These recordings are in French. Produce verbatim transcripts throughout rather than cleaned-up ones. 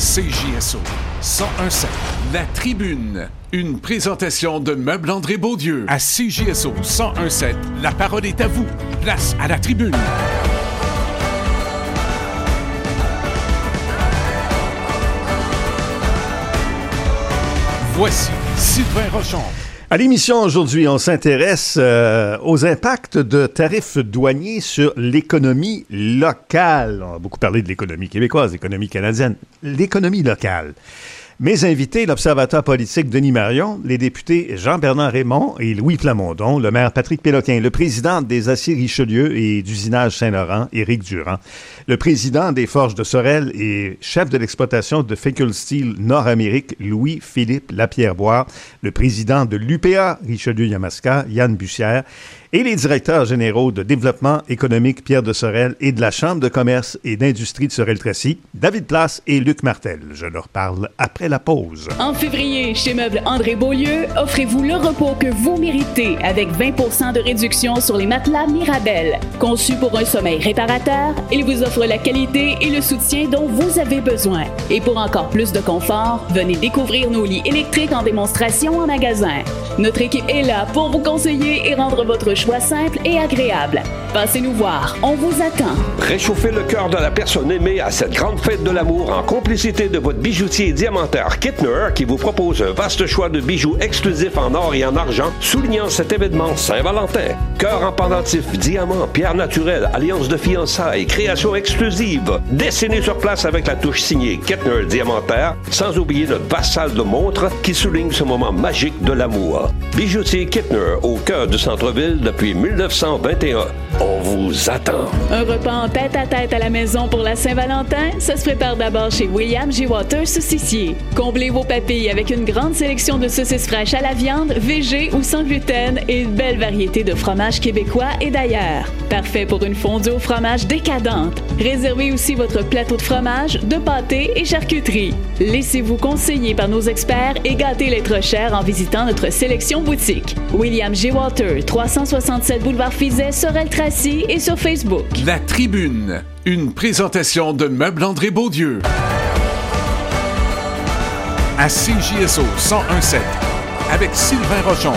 C J S O cent un sept, La Tribune. Une présentation de Meubles André Beaudieu. À C J S O cent un sept, la parole est à vous. Place à la tribune. Voici Sylvain Rochon. À l'émission aujourd'hui, on s'intéresse euh, aux impacts de tarifs douaniers sur l'économie locale. On a beaucoup parlé de l'économie québécoise, l'économie canadienne, l'économie locale. Mes invités, l'observateur politique Denis Marion, les députés Jean-Bernard Raymond et Louis Plamondon, le maire Patrick Péloquin, le président des Aciers Richelieu et d'usinage Saint-Laurent, Éric Durand, le président des Forges de Sorel et chef de l'exploitation de Fickel Steel Nord-Amérique, Louis-Philippe Lapierre-Boire, le président de l'U P A Richelieu-Yamaska, Yann Bussière, et les directeurs généraux de développement économique Pierre de Sorel et de la Chambre de commerce et d'industrie de Sorel-Tracy, David Place et Luc Martel. Je leur parle après la pause. En février, chez Meubles André Beaulieu, offrez-vous le repos que vous méritez avec vingt pour cent de réduction sur les matelas Mirabel. Conçus pour un sommeil réparateur, ils vous offrent la qualité et le soutien dont vous avez besoin. Et pour encore plus de confort, venez découvrir nos lits électriques en démonstration en magasin. Notre équipe est là pour vous conseiller et rendre votre choix simple et agréable. Passez nous voir, on vous attend. Réchauffez le cœur de la personne aimée à cette grande fête de l'amour en complicité de votre bijoutier diamantaire Kittner qui vous propose un vaste choix de bijoux exclusifs en or et en argent soulignant cet événement Saint-Valentin. Cœur en pendentif, diamants, pierres naturelles, alliances de fiançailles, créations exclusives. Dessinez sur place avec la touche signée Kittner diamantaire, sans oublier notre vaste salle de montres qui souligne ce moment magique de l'amour. Bijoutier Kittner au cœur du centre-ville depuis dix-neuf cent vingt et un. On vous attend. Un repas en tête-à-tête à la maison pour la Saint-Valentin, ça se prépare d'abord chez William J. Waters Saucissier. Comblez vos papilles avec une grande sélection de saucisses fraîches à la viande, végé ou sans gluten et une belle variété de fromages québécois et d'ailleurs. Parfait pour une fondue au fromage décadente. Réservez aussi votre plateau de fromage, de pâté et charcuterie. Laissez-vous conseiller par nos experts et gâtez l'être cher en visitant notre sélection boutique. William J. Waters, trois cent soixante-sept boulevard Fizet, Sorel-Tracy et sur Facebook. La Tribune, une présentation de Meubles André Beaudieu. À C J S O cent un sept, avec Sylvain Rochon.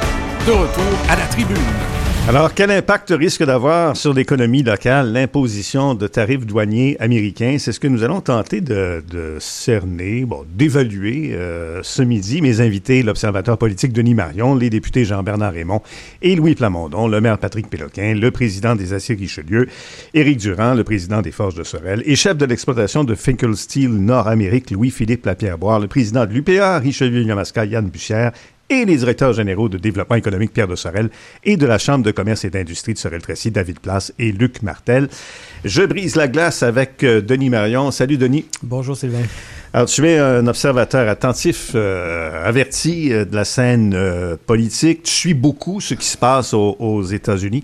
De retour à la Tribune. Alors, quel impact risque d'avoir sur l'économie locale l'imposition de tarifs douaniers américains? C'est ce que nous allons tenter de, de cerner, bon, d'évaluer euh, ce midi. Mes invités, l'observateur politique Denis Marion, les députés Jean-Bernard Raymond et Louis Plamondon, le maire Patrick Péloquin, le président des Aciers Richelieu, Éric Durand, le président des Forges de Sorel, et chef de l'exploitation de Fickel Steel Nord-Amérique, Louis-Philippe Lapierre-Boire, le président de l'U P A Richelieu-Yamaska, Yann Bussière, et les directeurs généraux de développement économique Pierre de Sorel et de la Chambre de commerce et d'industrie de Sorel-Tracy, David Place et Luc Martel. Je brise la glace avec euh, Denis Marion. Salut Denis. Bonjour Sylvain. Alors tu es un observateur attentif, euh, averti euh, de la scène euh, politique. Tu suis beaucoup ce qui se passe aux, aux États-Unis.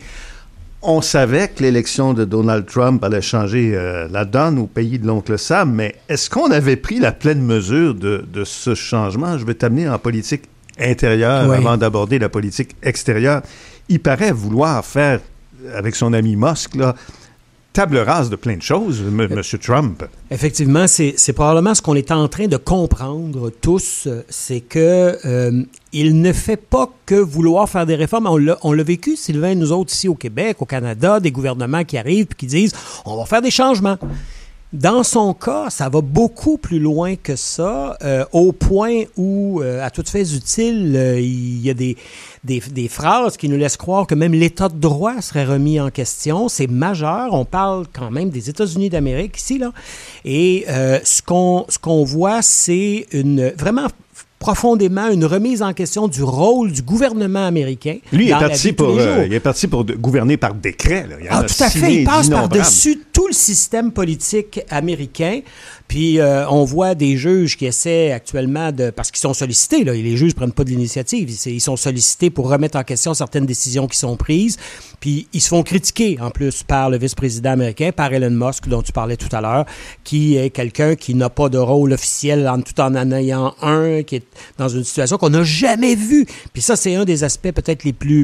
On savait que l'élection de Donald Trump allait changer euh, la donne au pays de l'oncle Sam, mais est-ce qu'on avait pris la pleine mesure de, de ce changement? Je vais t'amener en politique intérieure oui. avant d'aborder la politique extérieure. Il paraît vouloir faire, avec son ami Musk, là, table rase de plein de choses, M. Euh, M. Trump. Effectivement, c'est, c'est probablement ce qu'on est en train de comprendre tous, c'est que euh, il ne fait pas que vouloir faire des réformes. On l'a, on l'a vécu, Sylvain, nous autres ici au Québec, au Canada, des gouvernements qui arrivent et qui disent « on va faire des changements ». Dans son cas, ça va beaucoup plus loin que ça, euh, au point où, euh, à toutes fins utiles, euh, il y a des, des, des phrases qui nous laissent croire que même l'État de droit serait remis en question. C'est majeur. On parle quand même des États-Unis d'Amérique ici, là. Et euh, ce qu'on, ce qu'on voit, c'est une vraiment profondément une remise en question du rôle du gouvernement américain. Lui, il est, parti pour, euh, il est parti pour de, gouverner par décret. Là. Il ah, tout à fait. Il passe par-dessus tout le système politique américain. Puis, euh, on voit des juges qui essaient actuellement de... Parce qu'ils sont sollicités, là. Les juges ne prennent pas de l'initiative. Ils sont sollicités pour remettre en question certaines décisions qui sont prises. Puis, ils se font critiquer, en plus, par le vice-président américain, par Elon Musk, dont tu parlais tout à l'heure, qui est quelqu'un qui n'a pas de rôle officiel, en, tout en en ayant un, qui est dans une situation qu'on n'a jamais vue. Puis ça, c'est un des aspects peut-être les plus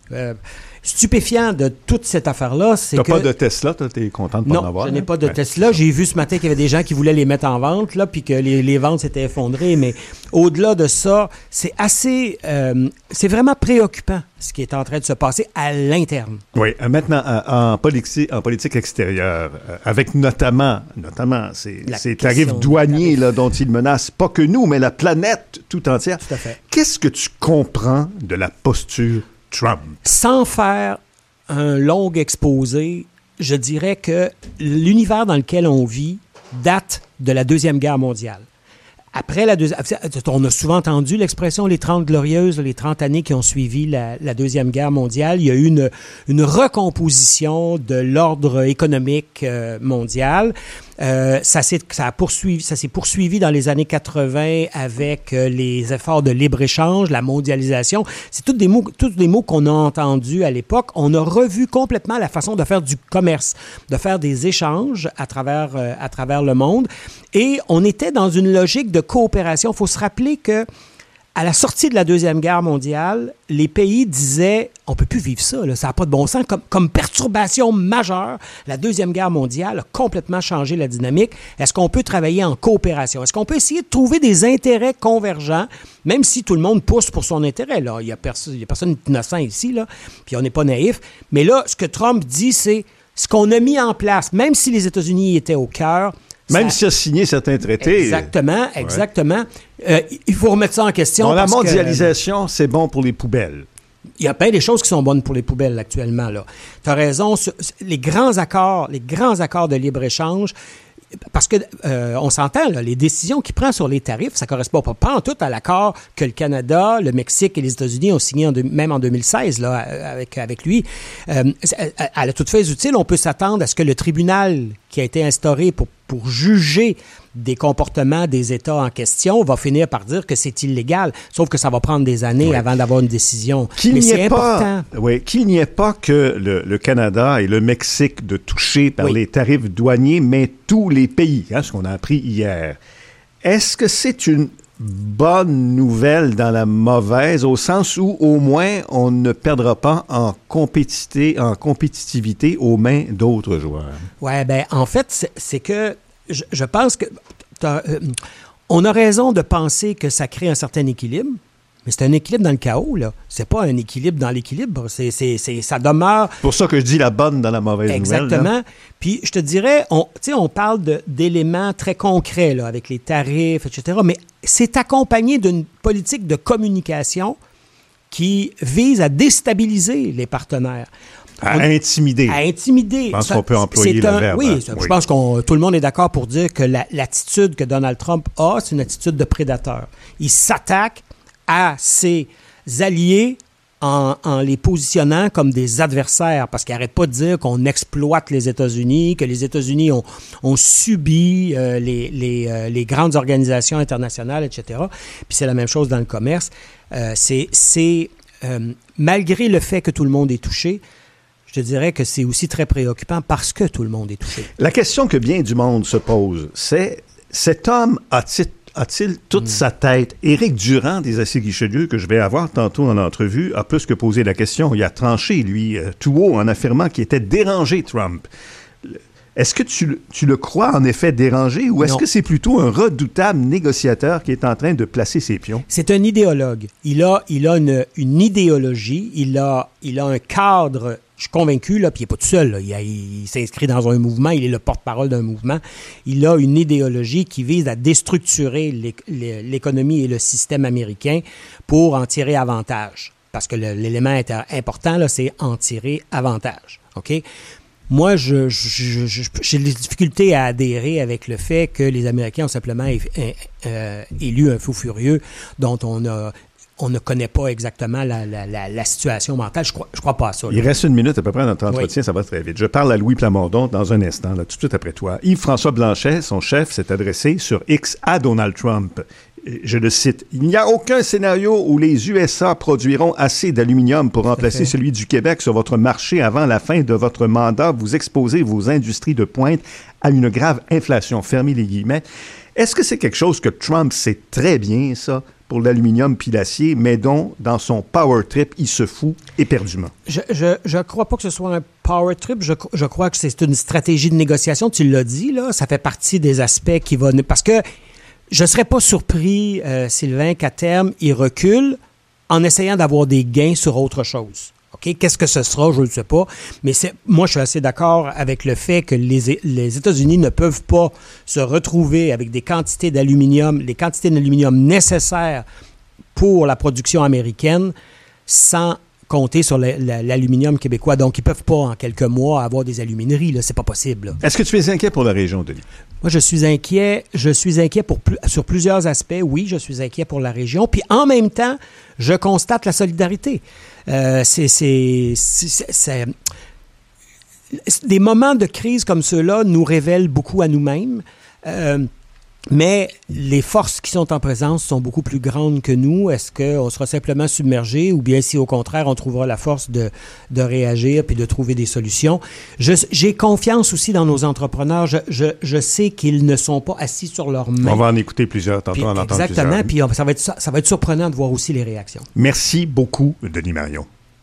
euh, stupéfiant de toute cette affaire-là, c'est T'as que... pas de Tesla, toi, t'es content de pas non, en avoir? Non, je n'ai hein? pas de ouais. Tesla. J'ai vu ce matin qu'il y avait des gens qui voulaient les mettre en vente, là, puis que les, les ventes s'étaient effondrées. Mais au-delà de ça, c'est assez... Euh, c'est vraiment préoccupant ce qui est en train de se passer à l'interne. Oui. Euh, maintenant, en, en, politique, en politique extérieure, euh, avec notamment, notamment ces, ces tarifs douaniers tarif. là, dont ils menacent pas que nous, mais la planète tout entière. Tout à fait. Qu'est-ce que tu comprends de la posture Trump? Sans faire un long exposé, je dirais que l'univers dans lequel on vit date de la Deuxième Guerre mondiale. Après la deuxième... On a souvent entendu l'expression « les Trente Glorieuses », les trente années qui ont suivi la, la Deuxième Guerre mondiale. Il y a eu une, une recomposition de l'ordre économique euh, mondial. Euh, ça s'est, ça a poursuivi, ça s'est poursuivi dans les années quatre-vingt avec euh, les efforts de libre-échange, la mondialisation. C'est tous des mots, tous des mots qu'on a entendus à l'époque. On a revu complètement la façon de faire du commerce, de faire des échanges à travers, euh, à travers le monde. Et on était dans une logique de coopération. Il faut se rappeler que à la sortie de la Deuxième Guerre mondiale, les pays disaient « on ne peut plus vivre ça, là, ça n'a pas de bon sens ». Comme, comme perturbation majeure, la Deuxième Guerre mondiale a complètement changé la dynamique. Est-ce qu'on peut travailler en coopération? Est-ce qu'on peut essayer de trouver des intérêts convergents, même si tout le monde pousse pour son intérêt? Là, il n'y a, perso- il y a personne d'innocent ici, là, puis on n'est pas naïf. Mais là, ce que Trump dit, c'est ce qu'on a mis en place, même si les États-Unis étaient au cœur. Même ça... s'il a signé certains traités. Exactement, exactement. Ouais. Euh, il faut remettre ça en question. Bon, la parce mondialisation, que, c'est bon pour les poubelles. Il y a plein des choses qui sont bonnes pour les poubelles actuellement. Tu as raison. Sur, les grands accords, les grands accords de libre-échange, parce que euh, on s'entend, là, les décisions qu'il prend sur les tarifs, ça ne correspond pas, pas en tout à l'accord que le Canada, le Mexique et les États-Unis ont signé en de, même en deux mille seize là, avec, avec lui. Euh, à la toute phase utile, on peut s'attendre à ce que le tribunal qui a été instauré pour, pour juger des comportements des États en question va finir par dire que c'est illégal. Sauf que ça va prendre des années oui. avant d'avoir une décision. Qu'il Mais n'y c'est ait important. Pas, oui, qu'il n'y ait pas que le, le Canada et le Mexique de toucher par oui. les tarifs douaniers, mais tous les pays, hein, ce qu'on a appris hier. Est-ce que c'est une bonne nouvelle dans la mauvaise, au sens où, au moins, on ne perdra pas en compétitivité, en compétitivité aux mains d'autres joueurs? Oui, bien, en fait, c'est, c'est que je, je pense que euh, on a raison de penser que ça crée un certain équilibre, mais c'est un équilibre dans le chaos, là. C'est pas un équilibre dans l'équilibre. C'est, c'est, c'est, ça demeure... C'est pour ça que je dis la bonne dans la mauvaise Exactement. nouvelle. Exactement. Puis, je te dirais, on, on parle de, d'éléments très concrets, là, avec les tarifs, et cetera, mais c'est accompagné d'une politique de communication qui vise à déstabiliser les partenaires. À on, intimider. À intimider. Je pense ça, qu'on peut employer le un, verbe. Oui, hein? ça, oui. je pense que tout le monde est d'accord pour dire que la, l'attitude que Donald Trump a, c'est une attitude de prédateur. Il s'attaque à ses alliés en, en les positionnant comme des adversaires, parce qu'il n'arrête pas de dire qu'on exploite les États-Unis, que les États-Unis ont, ont subi euh, les, les, euh, les grandes organisations internationales, et cetera. Puis c'est la même chose dans le commerce. Euh, c'est, c'est euh, malgré le fait que tout le monde est touché, je te dirais que c'est aussi très préoccupant parce que tout le monde est touché. La question que bien du monde se pose, c'est cet homme a-t-il, a-t-il toute mmh. sa tête? Éric Durand des Acier-Richelieu, que je vais avoir tantôt en entrevue, a plus que posé la question. Il a tranché, lui, euh, tout haut, en affirmant qu'il était dérangé, Trump. Est-ce que tu, tu le crois en effet dérangé ou est-ce non. que c'est plutôt un redoutable négociateur qui est en train de placer ses pions? C'est un idéologue. Il a, il a une, une idéologie, il a, il a un cadre, je suis convaincu, là, puis il n'est pas tout seul, là. Il, a, il s'inscrit dans un mouvement, il est le porte-parole d'un mouvement. Il a une idéologie qui vise à déstructurer l'économie et le système américain pour en tirer avantage. Parce que le, l'élément important, là, c'est en tirer avantage. OK? Moi, je, je, je, j'ai des difficultés à adhérer avec le fait que les Américains ont simplement é, é, euh, élu un fou furieux dont on a... on ne connaît pas exactement la, la, la, la situation mentale. Je crois, je crois pas à ça. Là. Il reste une minute à peu près à notre entretien, oui. Ça va très vite. Je parle à Louis Plamondon dans un instant, là, tout de suite après toi. Yves-François Blanchet, son chef, s'est adressé sur X à Donald Trump. Je le cite. « Il n'y a aucun scénario où les U S A produiront assez d'aluminium pour remplacer celui du Québec sur votre marché avant la fin de votre mandat. Vous exposez vos industries de pointe à une grave inflation. » Fermez les guillemets. Est-ce que c'est quelque chose que Trump sait très bien, ça? pour l'aluminium puis l'acier, mais dont, dans son power trip, il se fout éperdument. Je je, je crois pas que ce soit un power trip. Je, je crois que c'est une stratégie de négociation. Tu l'as dit, là. Ça fait partie des aspects qui vont... Parce que je serais pas surpris, euh, Sylvain, qu'à terme, il recule en essayant d'avoir des gains sur autre chose. OK? Qu'est-ce que ce sera? Je ne sais pas. Mais c'est, moi, je suis assez d'accord avec le fait que les, les États-Unis ne peuvent pas se retrouver avec des quantités d'aluminium, les quantités d'aluminium nécessaires pour la production américaine sans compter sur le, le, l'aluminium québécois. Donc, ils ne peuvent pas, en quelques mois, avoir des alumineries. Là. C'est pas possible. Là. Est-ce que tu es inquiet pour la région, Denis? Moi, je suis inquiet. Je suis inquiet pour plus, sur plusieurs aspects. Oui, je suis inquiet pour la région. Puis, en même temps, je constate la solidarité. Euh, c'est, c'est, c'est, c'est, c'est des moments de crise comme ceux-là nous révèlent beaucoup à nous-mêmes. Euh, mais les forces qui sont en présence sont beaucoup plus grandes que nous. Est-ce qu'on sera simplement submergé ou bien si au contraire on trouvera la force de, de réagir puis de trouver des solutions? Je, j'ai confiance aussi dans nos entrepreneurs. Je, je, je sais qu'ils ne sont pas assis sur leurs mains. On va en écouter plusieurs, tantôt puis, on en entend plusieurs. Exactement, puis on, ça, va être, ça va être surprenant de voir aussi les réactions. Merci beaucoup, Denis Marion.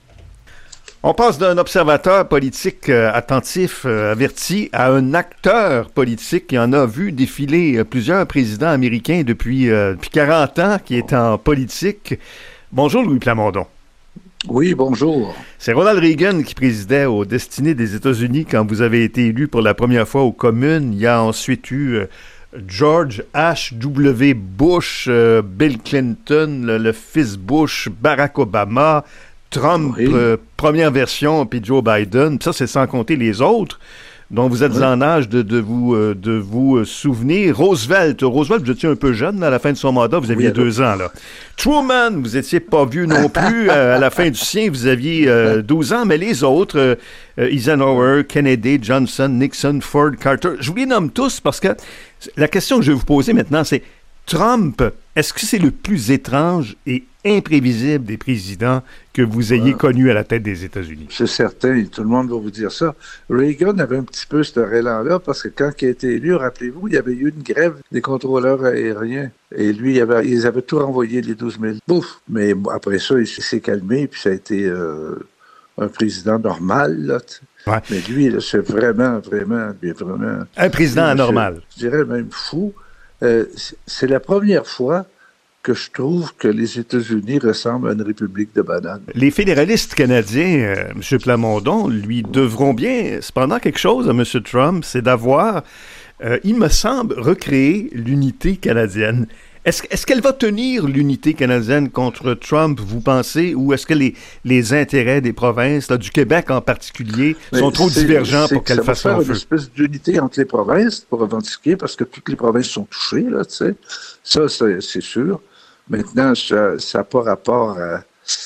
On passe d'un observateur politique euh, attentif, euh, averti, à un acteur politique qui en a vu défiler euh, plusieurs présidents américains depuis, euh, depuis quarante ans, qui est en politique. Bonjour, Louis Plamondon. Oui, bonjour. C'est Ronald Reagan qui présidait aux destinées des États-Unis quand vous avez été élu pour la première fois aux communes. Il y a ensuite eu euh, George H W Bush, euh, Bill Clinton, le, le fils Bush, Barack Obama, Trump, oui. euh, première version, puis Joe Biden. Puis ça, c'est sans compter les autres dont vous êtes oui. en âge de, de vous, euh, de vous euh, souvenir. Roosevelt, Roosevelt, vous étiez un peu jeune là, à la fin de son mandat, vous aviez oui, deux ans. Là. Truman, vous étiez pas vieux non plus. euh, à la fin du sien, vous aviez euh, douze ans, mais les autres, euh, euh, Eisenhower, Kennedy, Johnson, Nixon, Ford, Carter, je vous les nomme tous parce que la question que je vais vous poser maintenant, c'est Trump, est-ce que c'est le plus étrange et imprévisible des présidents que vous ayez ah, connus à la tête des États-Unis? C'est certain, tout le monde va vous dire ça. Reagan avait un petit peu ce élan-là, parce que quand il a été élu, rappelez-vous, il y avait eu une grève des contrôleurs aériens. Et lui, il avait, ils avaient tout renvoyé, les douze mille. Bouf! Mais après ça, il s'est calmé, puis ça a été euh, un président normal, là, ouais. Mais lui, là, c'est vraiment, vraiment, vraiment... Un président anormal. Je dirais même fou. Euh, c'est la première fois que je trouve que les États-Unis ressemblent à une république de bananes. Les fédéralistes canadiens, euh, M. Plamondon, lui devront bien cependant quelque chose à M. Trump, c'est d'avoir, euh, il me semble, recréé l'unité canadienne. Est-ce, est-ce qu'elle va tenir l'unité canadienne contre Trump, vous pensez, ou est-ce que les, les intérêts des provinces, là, du Québec en particulier, Mais sont trop divergents pour qu'elle fasse son feu? Ça va faire une espèce d'unité entre les provinces pour revendiquer, parce que toutes les provinces sont touchées, là, tu sais. Ça, c'est, c'est sûr. Maintenant, ça n'a pas rapport à,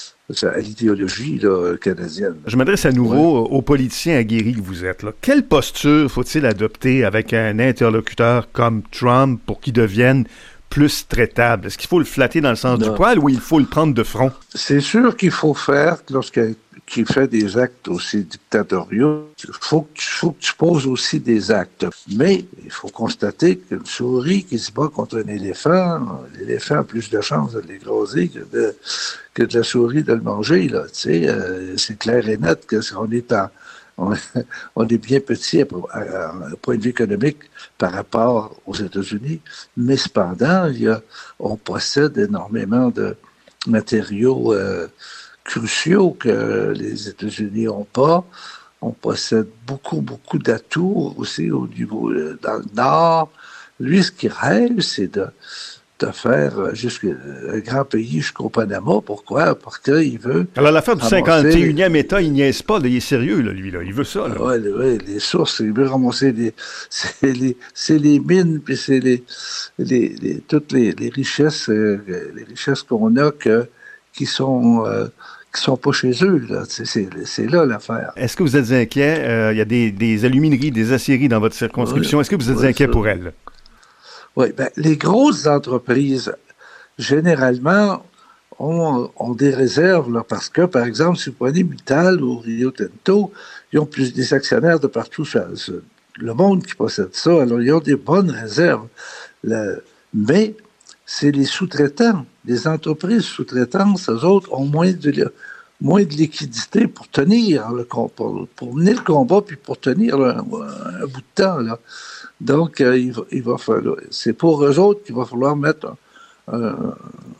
à l'idéologie là, canadienne. Je m'adresse à nouveau ouais. aux politiciens aguerris que vous êtes. Là. Quelle posture faut-il adopter avec un interlocuteur comme Trump pour qu'il devienne plus traitable? Est-ce qu'il faut le flatter dans le sens non. du poil ou il faut le prendre de front? C'est sûr qu'il faut faire, lorsqu'il fait des actes aussi dictatoriaux, il faut que, tu, faut que tu poses aussi des actes. Mais il faut constater qu'une souris qui se bat contre un éléphant, l'éléphant a plus de chances de l'écraser que de, que de la souris de le manger. Là. Tu sais, euh, c'est clair et net qu'on est en... On, on est bien petit à, à, à un point de vue économique par rapport aux États-Unis, mais cependant, il y a, on possède énormément de matériaux euh, cruciaux que les États-Unis n'ont pas. On possède beaucoup, beaucoup d'atouts aussi au niveau euh, dans le Nord. Lui, ce qu'il rêve, c'est de, de faire jusqu'à un grand pays jusqu'au Panama. Pourquoi? Parce qu'il veut... Alors, l'affaire du cinquante et unième État, il niaise pas, là, il est sérieux, là, lui, là. Il veut ça, là. Oui, ouais, les sources, il veut ramasser les... C'est les, c'est les mines, puis c'est les, les, les, toutes les, les richesses euh, les richesses qu'on a que, qui sont... Euh, qui sont pas chez eux, là. C'est, c'est, c'est là l'affaire. Est-ce que vous êtes inquiet? Euh, il y a des, des alumineries, des aciéries dans votre circonscription. Oui, Est-ce que vous êtes oui, inquiet ça. pour elles? Oui, bien, les grosses entreprises, généralement, ont, ont des réserves, là, parce que, par exemple, si vous prenez Mittal ou Rio Tinto, ils ont plus des actionnaires de partout sur le monde qui possède ça, alors ils ont des bonnes réserves. Le, mais c'est les sous-traitants. Les entreprises sous-traitantes, eux autres, ont moins de, moins de liquidité pour tenir le combat, pour mener le combat, puis pour tenir un, un bout de temps, là. Donc, euh, il, va, il va falloir, c'est pour eux autres qu'il va falloir mettre un, un,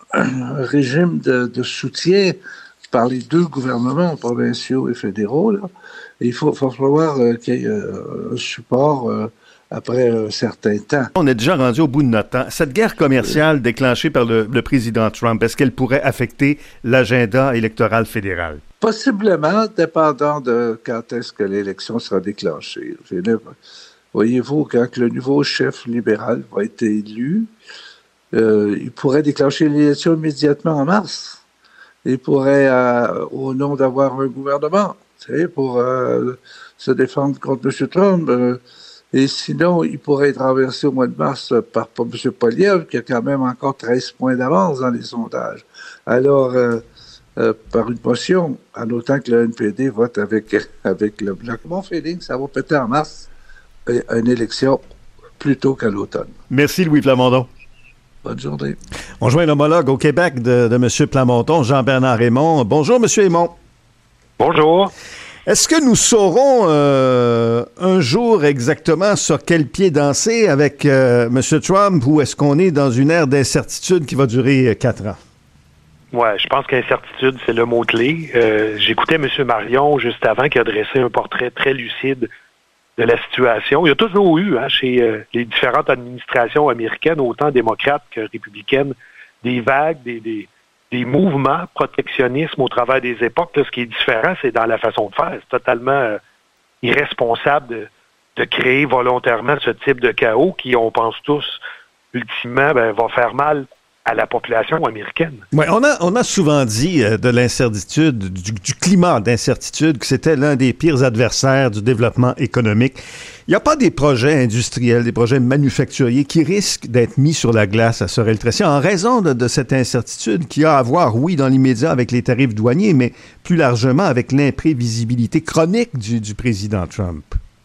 un régime de, de soutien par les deux gouvernements provinciaux et fédéraux, là. Et il faut, faut falloir euh, qu'il y ait euh, un support euh, après un certain temps. On est déjà rendu au bout de notre temps. Cette guerre commerciale déclenchée par le, le président Trump, est-ce qu'elle pourrait affecter l'agenda électoral fédéral? Possiblement, dépendant de quand est-ce que l'élection sera déclenchée. Voyez-vous, quand le nouveau chef libéral va être élu, euh, il pourrait déclencher l'élection immédiatement en mars. Il pourrait, euh, au nom d'avoir un gouvernement, tu sais, pour euh, se défendre contre M. Trump. Euh, et sinon, il pourrait être renversé au mois de mars par, par M. Poilievre, qui a quand même encore treize points d'avance dans les sondages. Alors, euh, euh, par une motion, en autant que le N P D vote avec, avec le Bloc. Mon feeling, ça va péter en mars une élection plutôt qu'à l'automne. Merci, Louis Plamondon. Bonne journée. On joint l'homologue au Québec de, de M. Plamondon, Jean-Bernard Raymond. Bonjour, M. Raymond. Bonjour. Est-ce que nous saurons euh, un jour exactement sur quel pied danser avec euh, M. Trump, ou est-ce qu'on est dans une ère d'incertitude qui va durer quatre ans? Oui, je pense qu'incertitude, c'est le mot-clé. Euh, j'écoutais M. Marion juste avant qui a dressé un portrait très lucide de la situation. Il y a toujours eu, hein, chez euh, les différentes administrations américaines, autant démocrates que républicaines, des vagues, des, des, des mouvements protectionnisme au travers des époques. Là, ce qui est différent, c'est dans la façon de faire. C'est totalement euh, irresponsable de, de créer volontairement ce type de chaos qui, on pense tous, ultimement, ben, va faire mal à la population américaine. Oui, on a, on a souvent dit euh, de l'incertitude, du, du climat d'incertitude, que c'était l'un des pires adversaires du développement économique. Il n'y a pas des projets industriels, des projets manufacturiers qui risquent d'être mis sur la glace à Sorel-Tracy en raison de, de cette incertitude qui a à voir, oui, dans l'immédiat avec les tarifs douaniers, mais plus largement avec l'imprévisibilité chronique du, du président Trump.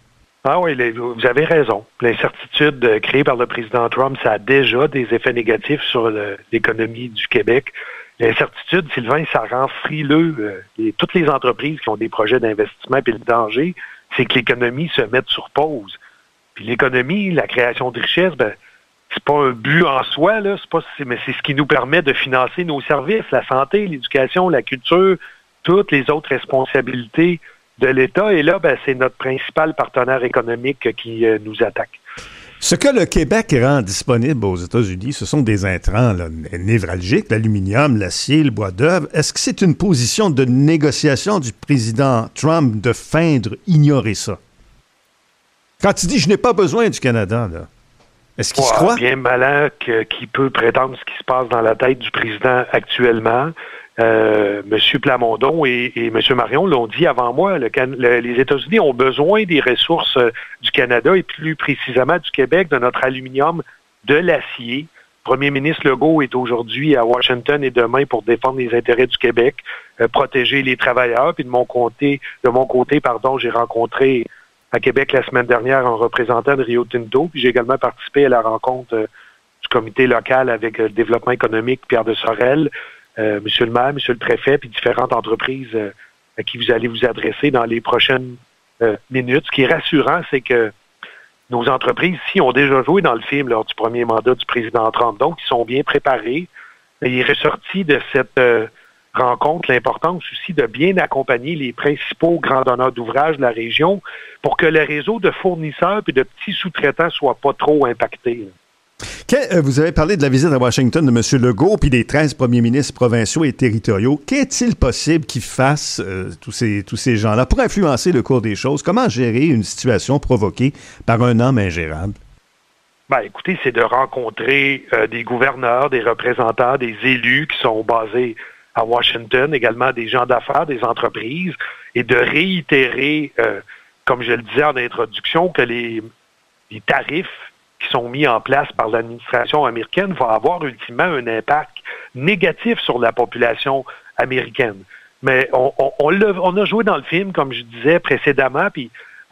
Ah oui, vous avez raison. L'incertitude créée par le président Trump, ça a déjà des effets négatifs sur le, l'économie du Québec. L'incertitude, Sylvain, ça rend frileux euh, les, toutes les entreprises qui ont des projets d'investissement. Puis le danger, c'est que l'économie se mette sur pause. Puis l'économie, la création de richesse, ben, c'est pas un but en soi, là, c'est pas, c'est, mais c'est ce qui nous permet de financer nos services, la santé, l'éducation, la culture, toutes les autres responsabilités de l'État. Et là, ben, c'est notre principal partenaire économique qui euh, nous attaque. Ce que le Québec rend disponible aux États-Unis, ce sont des intrants là, névralgiques, l'aluminium, l'acier, le bois d'œuvre. Est-ce que c'est une position de négociation du président Trump de feindre ignorer ça? Quand il dit « je n'ai pas besoin du Canada », là, est-ce qu'il ouais, se croit? Bien malin que, qui peut prétendre ce qui se passe dans la tête du président actuellement. Euh, M. Plamondon et, et M. Marion l'ont dit avant moi, le, le, les États-Unis ont besoin des ressources euh, du Canada et plus précisément du Québec, de notre aluminium, de l'acier. Le premier ministre Legault est aujourd'hui à Washington et demain pour défendre les intérêts du Québec, euh, protéger les travailleurs. Puis de mon côté, de mon côté, pardon, j'ai rencontré à Québec la semaine dernière un représentant de Rio Tinto, puis j'ai également participé à la rencontre euh, du comité local avec euh, le développement économique Pierre de Sorel. Euh, Monsieur le maire, Monsieur le préfet, puis différentes entreprises euh, à qui vous allez vous adresser dans les prochaines euh, minutes. Ce qui est rassurant, c'est que nos entreprises ici ont déjà joué dans le film lors du premier mandat du président Trump. Donc, ils sont bien préparés. Il est ressorti de cette euh, rencontre l'importance aussi de bien accompagner les principaux grands donneurs d'ouvrages de la région pour que le réseau de fournisseurs et de petits sous-traitants soit pas trop impacté, là. Que, euh, vous avez parlé de la visite à Washington de M. Legault puis des treize premiers ministres provinciaux et territoriaux. Qu'est-il possible qu'ils fassent, euh, tous ces, tous ces gens-là, pour influencer le cours des choses? Comment gérer une situation provoquée par un homme ingérable? Ben, écoutez, c'est de rencontrer euh, des gouverneurs, des représentants, des élus qui sont basés à Washington, également des gens d'affaires, des entreprises, et de réitérer, euh, comme je le disais en introduction, que les, les tarifs qui sont mis en place par l'administration américaine vont avoir ultimement un impact négatif sur la population américaine. Mais on, on, on, l'a, on a joué dans le film, comme je disais précédemment, puis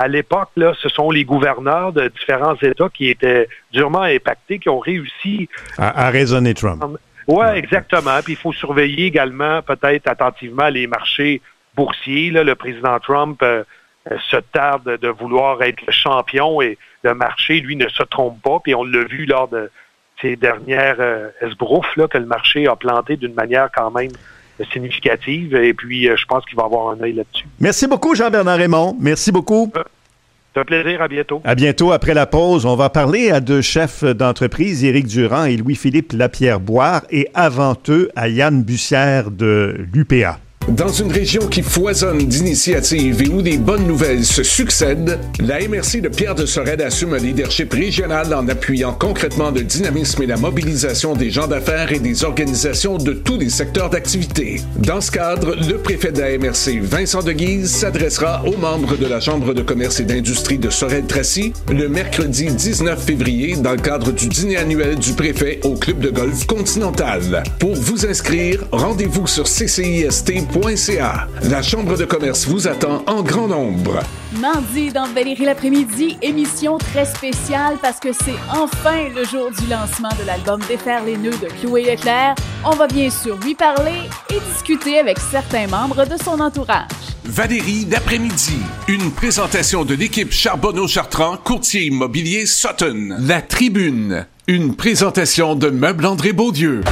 à l'époque, là, ce sont les gouverneurs de différents États qui étaient durement impactés, qui ont réussi à, à raisonner Trump. Oui, ouais, exactement. Puis il faut surveiller également, peut-être attentivement, les marchés boursiers. Là, le président Trump euh, se tarde de vouloir être le champion et le marché, lui, ne se trompe pas. Puis on l'a vu lors de ces dernières euh, esbroufes là, que le marché a planté d'une manière quand même significative. Et puis, euh, je pense qu'il va avoir un œil là-dessus. Merci beaucoup, Jean-Bernard Raymond. Merci beaucoup. Euh, C'est un plaisir. À bientôt. À bientôt. Après la pause, on va parler à deux chefs d'entreprise, Éric Durand et Louis-Philippe Lapierre-Boire, et avant eux, à Yann Bussière de l'U P A. Dans une région qui foisonne d'initiatives et où des bonnes nouvelles se succèdent, la M R C de Pierre de Sorel assume un leadership régional en appuyant concrètement le dynamisme et la mobilisation des gens d'affaires et des organisations de tous les secteurs d'activité. Dans ce cadre, le préfet de la M R C, Vincent Deguise, s'adressera aux membres de la Chambre de commerce et d'industrie de Sorel-Tracy le mercredi dix-neuf février dans le cadre du dîner annuel du préfet au club de golf Continental. Pour vous inscrire, rendez-vous sur c c i s t point c a. La Chambre de commerce vous attend en grand nombre. Mardi, dans Valérie l'après-midi, émission très spéciale parce que c'est enfin le jour du lancement de l'album Défaire les nœuds de Chloé Leclerc. On va bien sûr lui parler et discuter avec certains membres de son entourage. Valérie l'après-midi, une présentation de l'équipe Charbonneau-Chartrand, courtier immobilier Sutton. La Tribune, une présentation de Meubles André Beaudieu.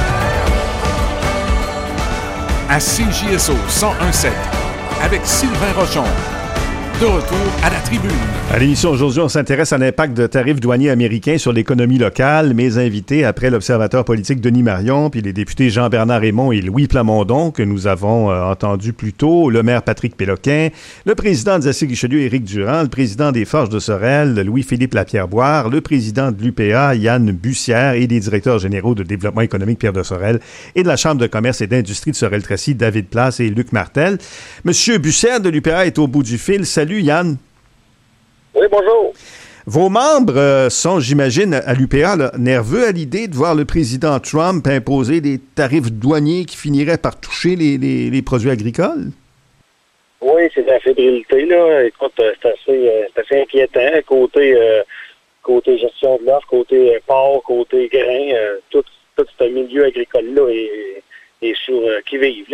À C J S O cent un sept, avec Sylvain Rochon. De retour à la Tribune. À l'émission aujourd'hui, on s'intéresse à l'impact de tarifs douaniers américains sur l'économie locale. Mes invités, après l'observateur politique Denis Marion, puis les députés Jean-Bernard Raymond et Louis Plamondon, que nous avons euh, entendus plus tôt, le maire Patrick Péloquin, le président de Zacy-Richelieu, Éric Durand, le président des Forges de Sorel, Louis-Philippe Lapierre-Boire, le président de l'U P A, Yann Bussière, et les directeurs généraux de développement économique, Pierre de Sorel, et de la Chambre de commerce et d'industrie de Sorel-Tracy, David Place et Luc Martel. Monsieur Bussière de l'U P A est au bout du fil. Salut Yann. Oui, bonjour. Vos membres euh, sont, j'imagine, à l'U P A, là, nerveux à l'idée de voir le président Trump imposer des tarifs douaniers qui finiraient par toucher les, les, les produits agricoles? Oui, c'est de la fébrilité, là. Écoute, c'est assez, euh, c'est assez inquiétant. Côté, euh, côté gestion de l'offre, côté porc, côté grain, euh, tout, tout ce milieu agricole-là est, est sur euh, qui-vive, là.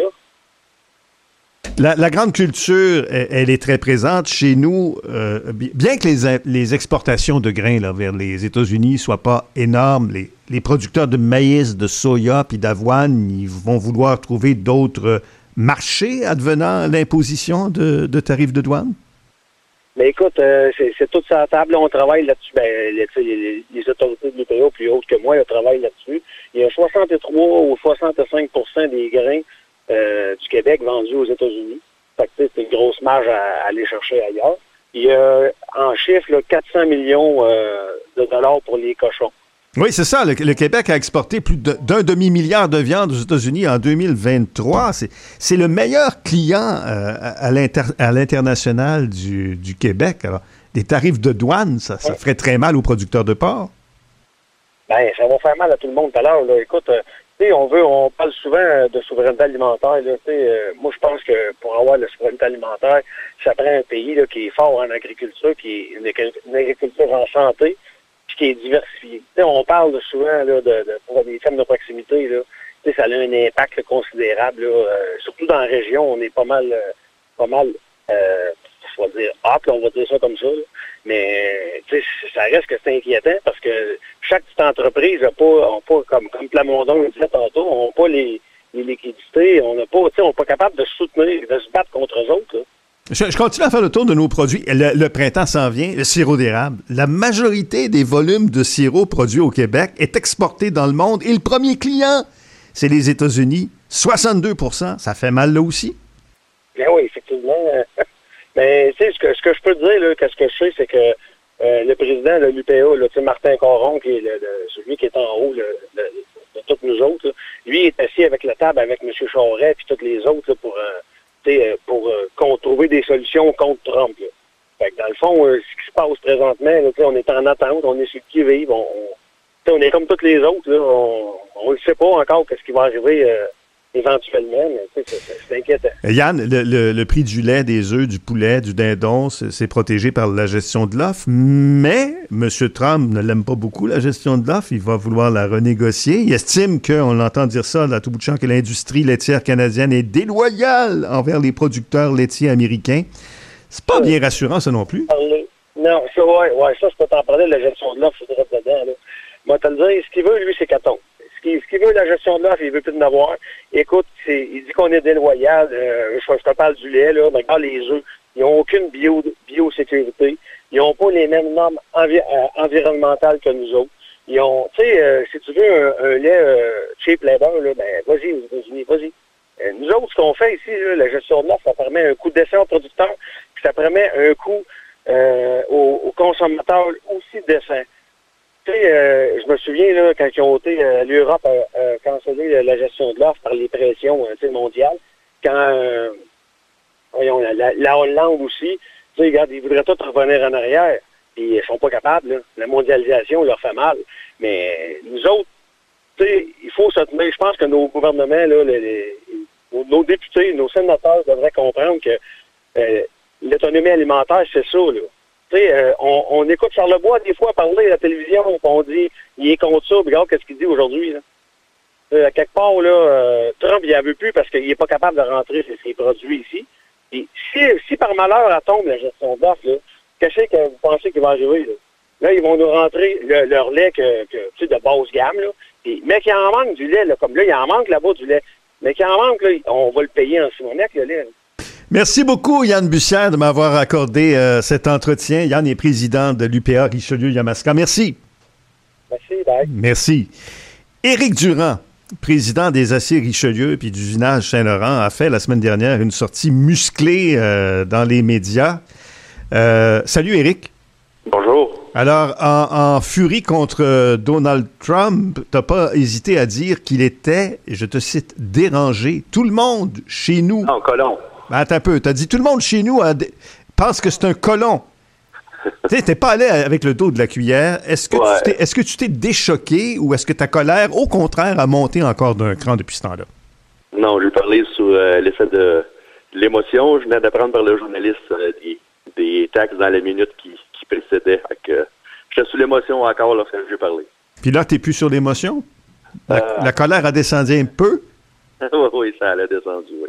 La, la grande culture, elle, elle est très présente chez nous, euh, bien que les, les exportations de grains là, vers les États-Unis ne soient pas énormes. Les, les producteurs de maïs, de soya puis d'avoine, ils vont vouloir trouver d'autres marchés advenant l'imposition de, de tarifs de douane? Mais écoute, euh, c'est, c'est tout ça à table. Là, on travaille là-dessus. Ben, les, les, les autorités de l'U P A plus hautes que moi, elles travaillent là-dessus. Il y a soixante-trois ou soixante-cinq pour cent des grains Euh, du Québec vendu aux États-Unis. Fait que c'est une grosse marge à, à aller chercher ailleurs. Il y a en chiffre là, quatre cents millions euh, de dollars pour les cochons. Oui, c'est ça. Le, le Québec a exporté plus de, d'un demi-milliard de viande aux États-Unis en deux mille vingt-trois. C'est, c'est le meilleur client euh, à, l'inter, à l'international du, du Québec. Alors, des tarifs de douane, ça, ça ferait très mal aux producteurs de porc. Ben, ça va faire mal à tout le monde tout à l'heure. Là. Écoute, euh, tu sais, on veut, on parle souvent de souveraineté alimentaire. Là, euh, moi, je pense que pour avoir la souveraineté alimentaire, ça prend un pays là, qui est fort en agriculture, qui est une, une agriculture en santé, puis qui est diversifiée. T'sais, on parle souvent là, de, de, pour des fermes de proximité. Là, ça a un impact là, considérable. Là, euh, surtout dans la région, on est pas mal, euh, pas mal, euh, je vais dire, hop, là, on va dire ça comme ça. Là. Mais ça reste que c'est inquiétant parce que chaque petite entreprise n'a pas, a pas comme, comme Plamondon le disait tantôt, on n'a pas les, les liquidités, on n'a pas, on n'est pas capable de se soutenir, de se battre contre eux autres. Là. Je, je continue à faire le tour de nos produits. Le, le printemps s'en vient, le sirop d'érable. La majorité des volumes de sirop produits au Québec est exporté dans le monde et le premier client, c'est les États-Unis. soixante-deux pour cent, ça fait mal là aussi. Bien oui, effectivement. Mais tu sais, ce que, ce que je peux te dire, là, que ce que je sais, c'est que euh, le président de l'U P A, là, Martin Caron, qui est le, le, celui qui est en haut le, le, de toutes nous autres, là, lui est assis avec la table avec M. Charest et tous les autres là, pour, euh, pour euh, trouver des solutions contre Trump. Là. Fait que dans le fond, euh, ce qui se passe présentement, là, on est en attente, on est sur le qui-vive, on, on, on est comme tous les autres, là, on ne sait pas encore qu'est-ce qui va arriver euh, éventuellement, mais c'est, c'est, c'est inquiétant. Yann, le, le, le prix du lait, des œufs, du poulet, du dindon, c'est, c'est protégé par la gestion de l'offre, mais M. Trump ne l'aime pas beaucoup, la gestion de l'offre. Il va vouloir la renégocier. Il estime que, on l'entend dire ça là, à tout bout de champ, que l'industrie laitière canadienne est déloyale envers les producteurs laitiers américains. C'est pas bien rassurant, ça non plus. Non, ça, ouais, ouais, ça, je peux t'en parler de la gestion de l'offre, je dirais dedans, là. Moi, te le dire, ce qu'il veut, lui, c'est qu'attends. Ce qu'il, ce qu'il veut, la gestion de l'offre, il veut plus de n'avoir. Écoute, c'est, il dit qu'on est déloyal. Euh, je, je te parle du lait, là. Mais regarde les œufs. Ils n'ont aucune bio, biosécurité. Ils n'ont pas les mêmes normes envi- euh, environnementales que nous autres. Ils ont, tu sais, euh, si tu veux un, un lait euh, cheap labor, là, ben, vas-y aux États-Unis, vas-y. Euh, nous autres, ce qu'on fait ici, là, la gestion de l'offre, ça permet un coût d'essai aux producteurs, puis ça permet un coût euh, aux, aux consommateurs aussi décent. Tu sais, euh, je me souviens, là, quand ils ont été, euh, l'Europe a, a cancellé la gestion de l'offre par les pressions euh, mondiales, quand, euh, voyons, la, la, la Hollande aussi, tu sais, regarde, ils voudraient tous revenir en arrière, puis ils sont pas capables, là. La mondialisation leur fait mal. Mais nous autres, tu sais, il faut se tenir, je pense que nos gouvernements, là, les, les, nos, nos députés, nos sénateurs devraient comprendre que euh, l'autonomie alimentaire, c'est ça, là. Tu sais, euh, on, on écoute Charlebois des fois parler à la télévision, on dit, il est contre ça, puis regarde qu'est-ce qu'il dit aujourd'hui, là. Euh, à quelque part, là, euh, Trump, il n'en veut plus parce qu'il n'est pas capable de rentrer ses, ses produits ici. Et si, si par malheur, elle tombe, la gestion d'offre, là, qu'est-ce que vous pensez qu'il va arriver, là? Là, ils vont nous rentrer le, leur lait que, que, tu sais, de basse gamme, là. Et, mais qu'il en manque du lait, là, comme là, il en manque là-bas du lait. Mais qu'il en manque, là, on va le payer en Simonac, le lait, là. Merci beaucoup, Yann Bussière, de m'avoir accordé euh, cet entretien. Yann est président de l'U P A Richelieu-Yamaska. Merci. Merci, bye. Merci. Éric Durand, président des Aciers Richelieu puis d'usinage Saint-Laurent, a fait la semaine dernière une sortie musclée euh, dans les médias. Euh, salut, Éric. Bonjour. Alors, en, en furie contre euh, Donald Trump, t'as pas hésité à dire qu'il était, et je te cite, dérangé. Tout le monde chez nous... Non, colon. Ben, attends un peu. T'as dit tout le monde chez nous a dé- pense que c'est un colon. Tu sais, t'es pas allé avec le dos de la cuillère. Est-ce que, Ouais. tu t'es, est-ce que tu t'es déchoqué ou est-ce que ta colère, au contraire, a monté encore d'un cran depuis ce temps-là? Non, je lui parlais sous euh, l'effet de l'émotion. Je venais d'apprendre par le journaliste euh, des, des taxes dans la minute qui, qui précédait. Fait que j'étais sous l'émotion encore lorsque je lui ai parlé. Puis là, t'es plus sur l'émotion? La, Euh. la colère a descendu un peu? oui, oui, ça allait descendu, oui.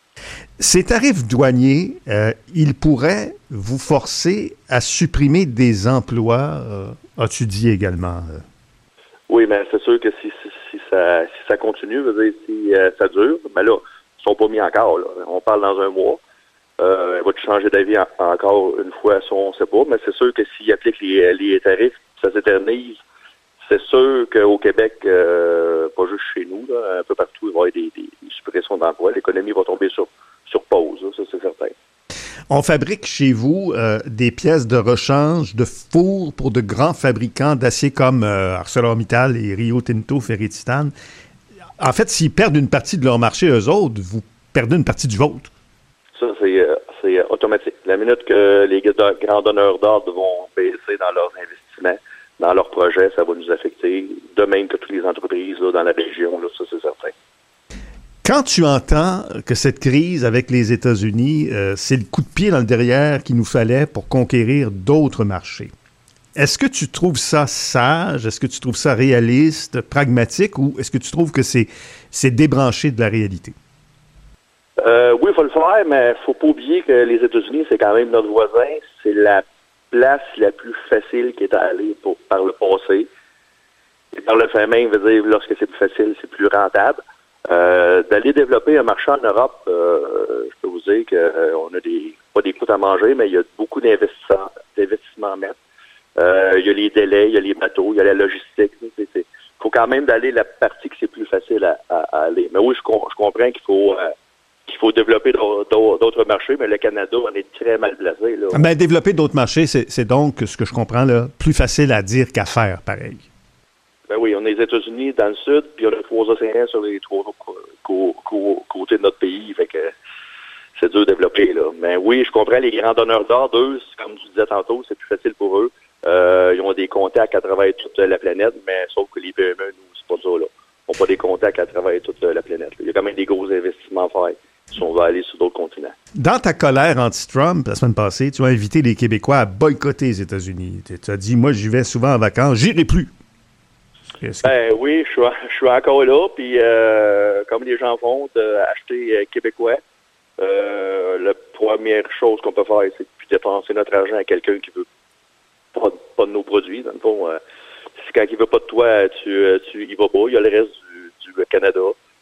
Ces tarifs douaniers, euh, ils pourraient vous forcer à supprimer des emplois, euh, as-tu dit également? euh? Oui, mais c'est sûr que si, si, si, ça, si ça continue, je veux dire, si euh, ça dure, ben là, ils sont pas mis encore. Là. On parle dans un mois. Euh, va-tu changer d'avis en, encore une fois, ça, on ne sait pas, mais c'est sûr que s'ils appliquent les, les tarifs, ça s'éternise. C'est sûr qu'au Québec, euh, pas juste chez nous, là, un peu partout, il va y avoir des, des, des suppressions d'emplois. L'économie va tomber sur, sur pause, là, ça c'est certain. On fabrique chez vous euh, des pièces de rechange de fours pour de grands fabricants d'acier comme euh, ArcelorMittal et Rio Tinto, Ferrititane. En fait, s'ils perdent une partie de leur marché, eux autres, vous perdez une partie du vôtre. Ça, c'est, euh, c'est euh, automatique. La minute que les grands donneurs d'ordre vont baisser dans leurs investissements, dans leurs projets, ça va nous affecter, de même que toutes les entreprises là, dans la région, là, ça c'est certain. Quand tu entends que cette crise avec les États-Unis, euh, c'est le coup de pied dans le derrière qu'il nous fallait pour conquérir d'autres marchés, est-ce que tu trouves ça sage? Est-ce que tu trouves ça réaliste, pragmatique, ou est-ce que tu trouves que c'est, c'est débranché de la réalité? Euh, oui, il faut le faire, mais il faut pas oublier que les États-Unis, c'est quand même notre voisin. C'est la place la plus facile qui est à aller pour, par le passé. Et par le fait même, veut dire, lorsque c'est plus facile, c'est plus rentable. Euh, d'aller développer un marché en Europe, euh, je peux vous dire qu'on euh, a des pas des coûts à manger, mais il y a beaucoup d'investissements, d'investissements à mettre. Euh, il y a les délais, il y a les bateaux, il y a la logistique. Il faut quand même d'aller la partie que c'est plus facile à, à, à aller. Mais oui, je, je comprends qu'il faut euh, qu'il faut développer d'autres, d'autres marchés, mais le Canada, on est très mal placé. Là. Ben, développer d'autres marchés, c'est, c'est donc, ce que je comprends, là, plus facile à dire qu'à faire, pareil. Ben oui, on a les États-Unis dans le sud, puis on a trois océans sur les trois autres co- co- côtés de notre pays. Fait que c'est dur de développer, là. Mais oui, je comprends les grands donneurs d'ordre, eux, comme tu disais tantôt, c'est plus facile pour eux. Euh, ils ont des contacts à travers toute la planète, mais sauf que les P M E, nous, c'est pas ça, là. On pas des contacts à travers toute la planète. Il y a quand même des gros investissements à faire si on va aller sur d'autres continents. Dans ta colère anti-Trump, la semaine passée, tu as invité les Québécois à boycotter les États-Unis. Tu as dit, moi, j'y vais souvent en vacances, j'irai plus. Que... Ben oui, je suis, je suis encore là, puis euh, comme les gens font, euh, acheter euh, québécois, euh, la première chose qu'on peut faire, c'est de dépenser notre argent à quelqu'un qui veut pas, pas de nos produits. Dans le fond, euh, si quand il veut pas de toi, tu, tu y vas pas. Il y a le reste du, du Canada.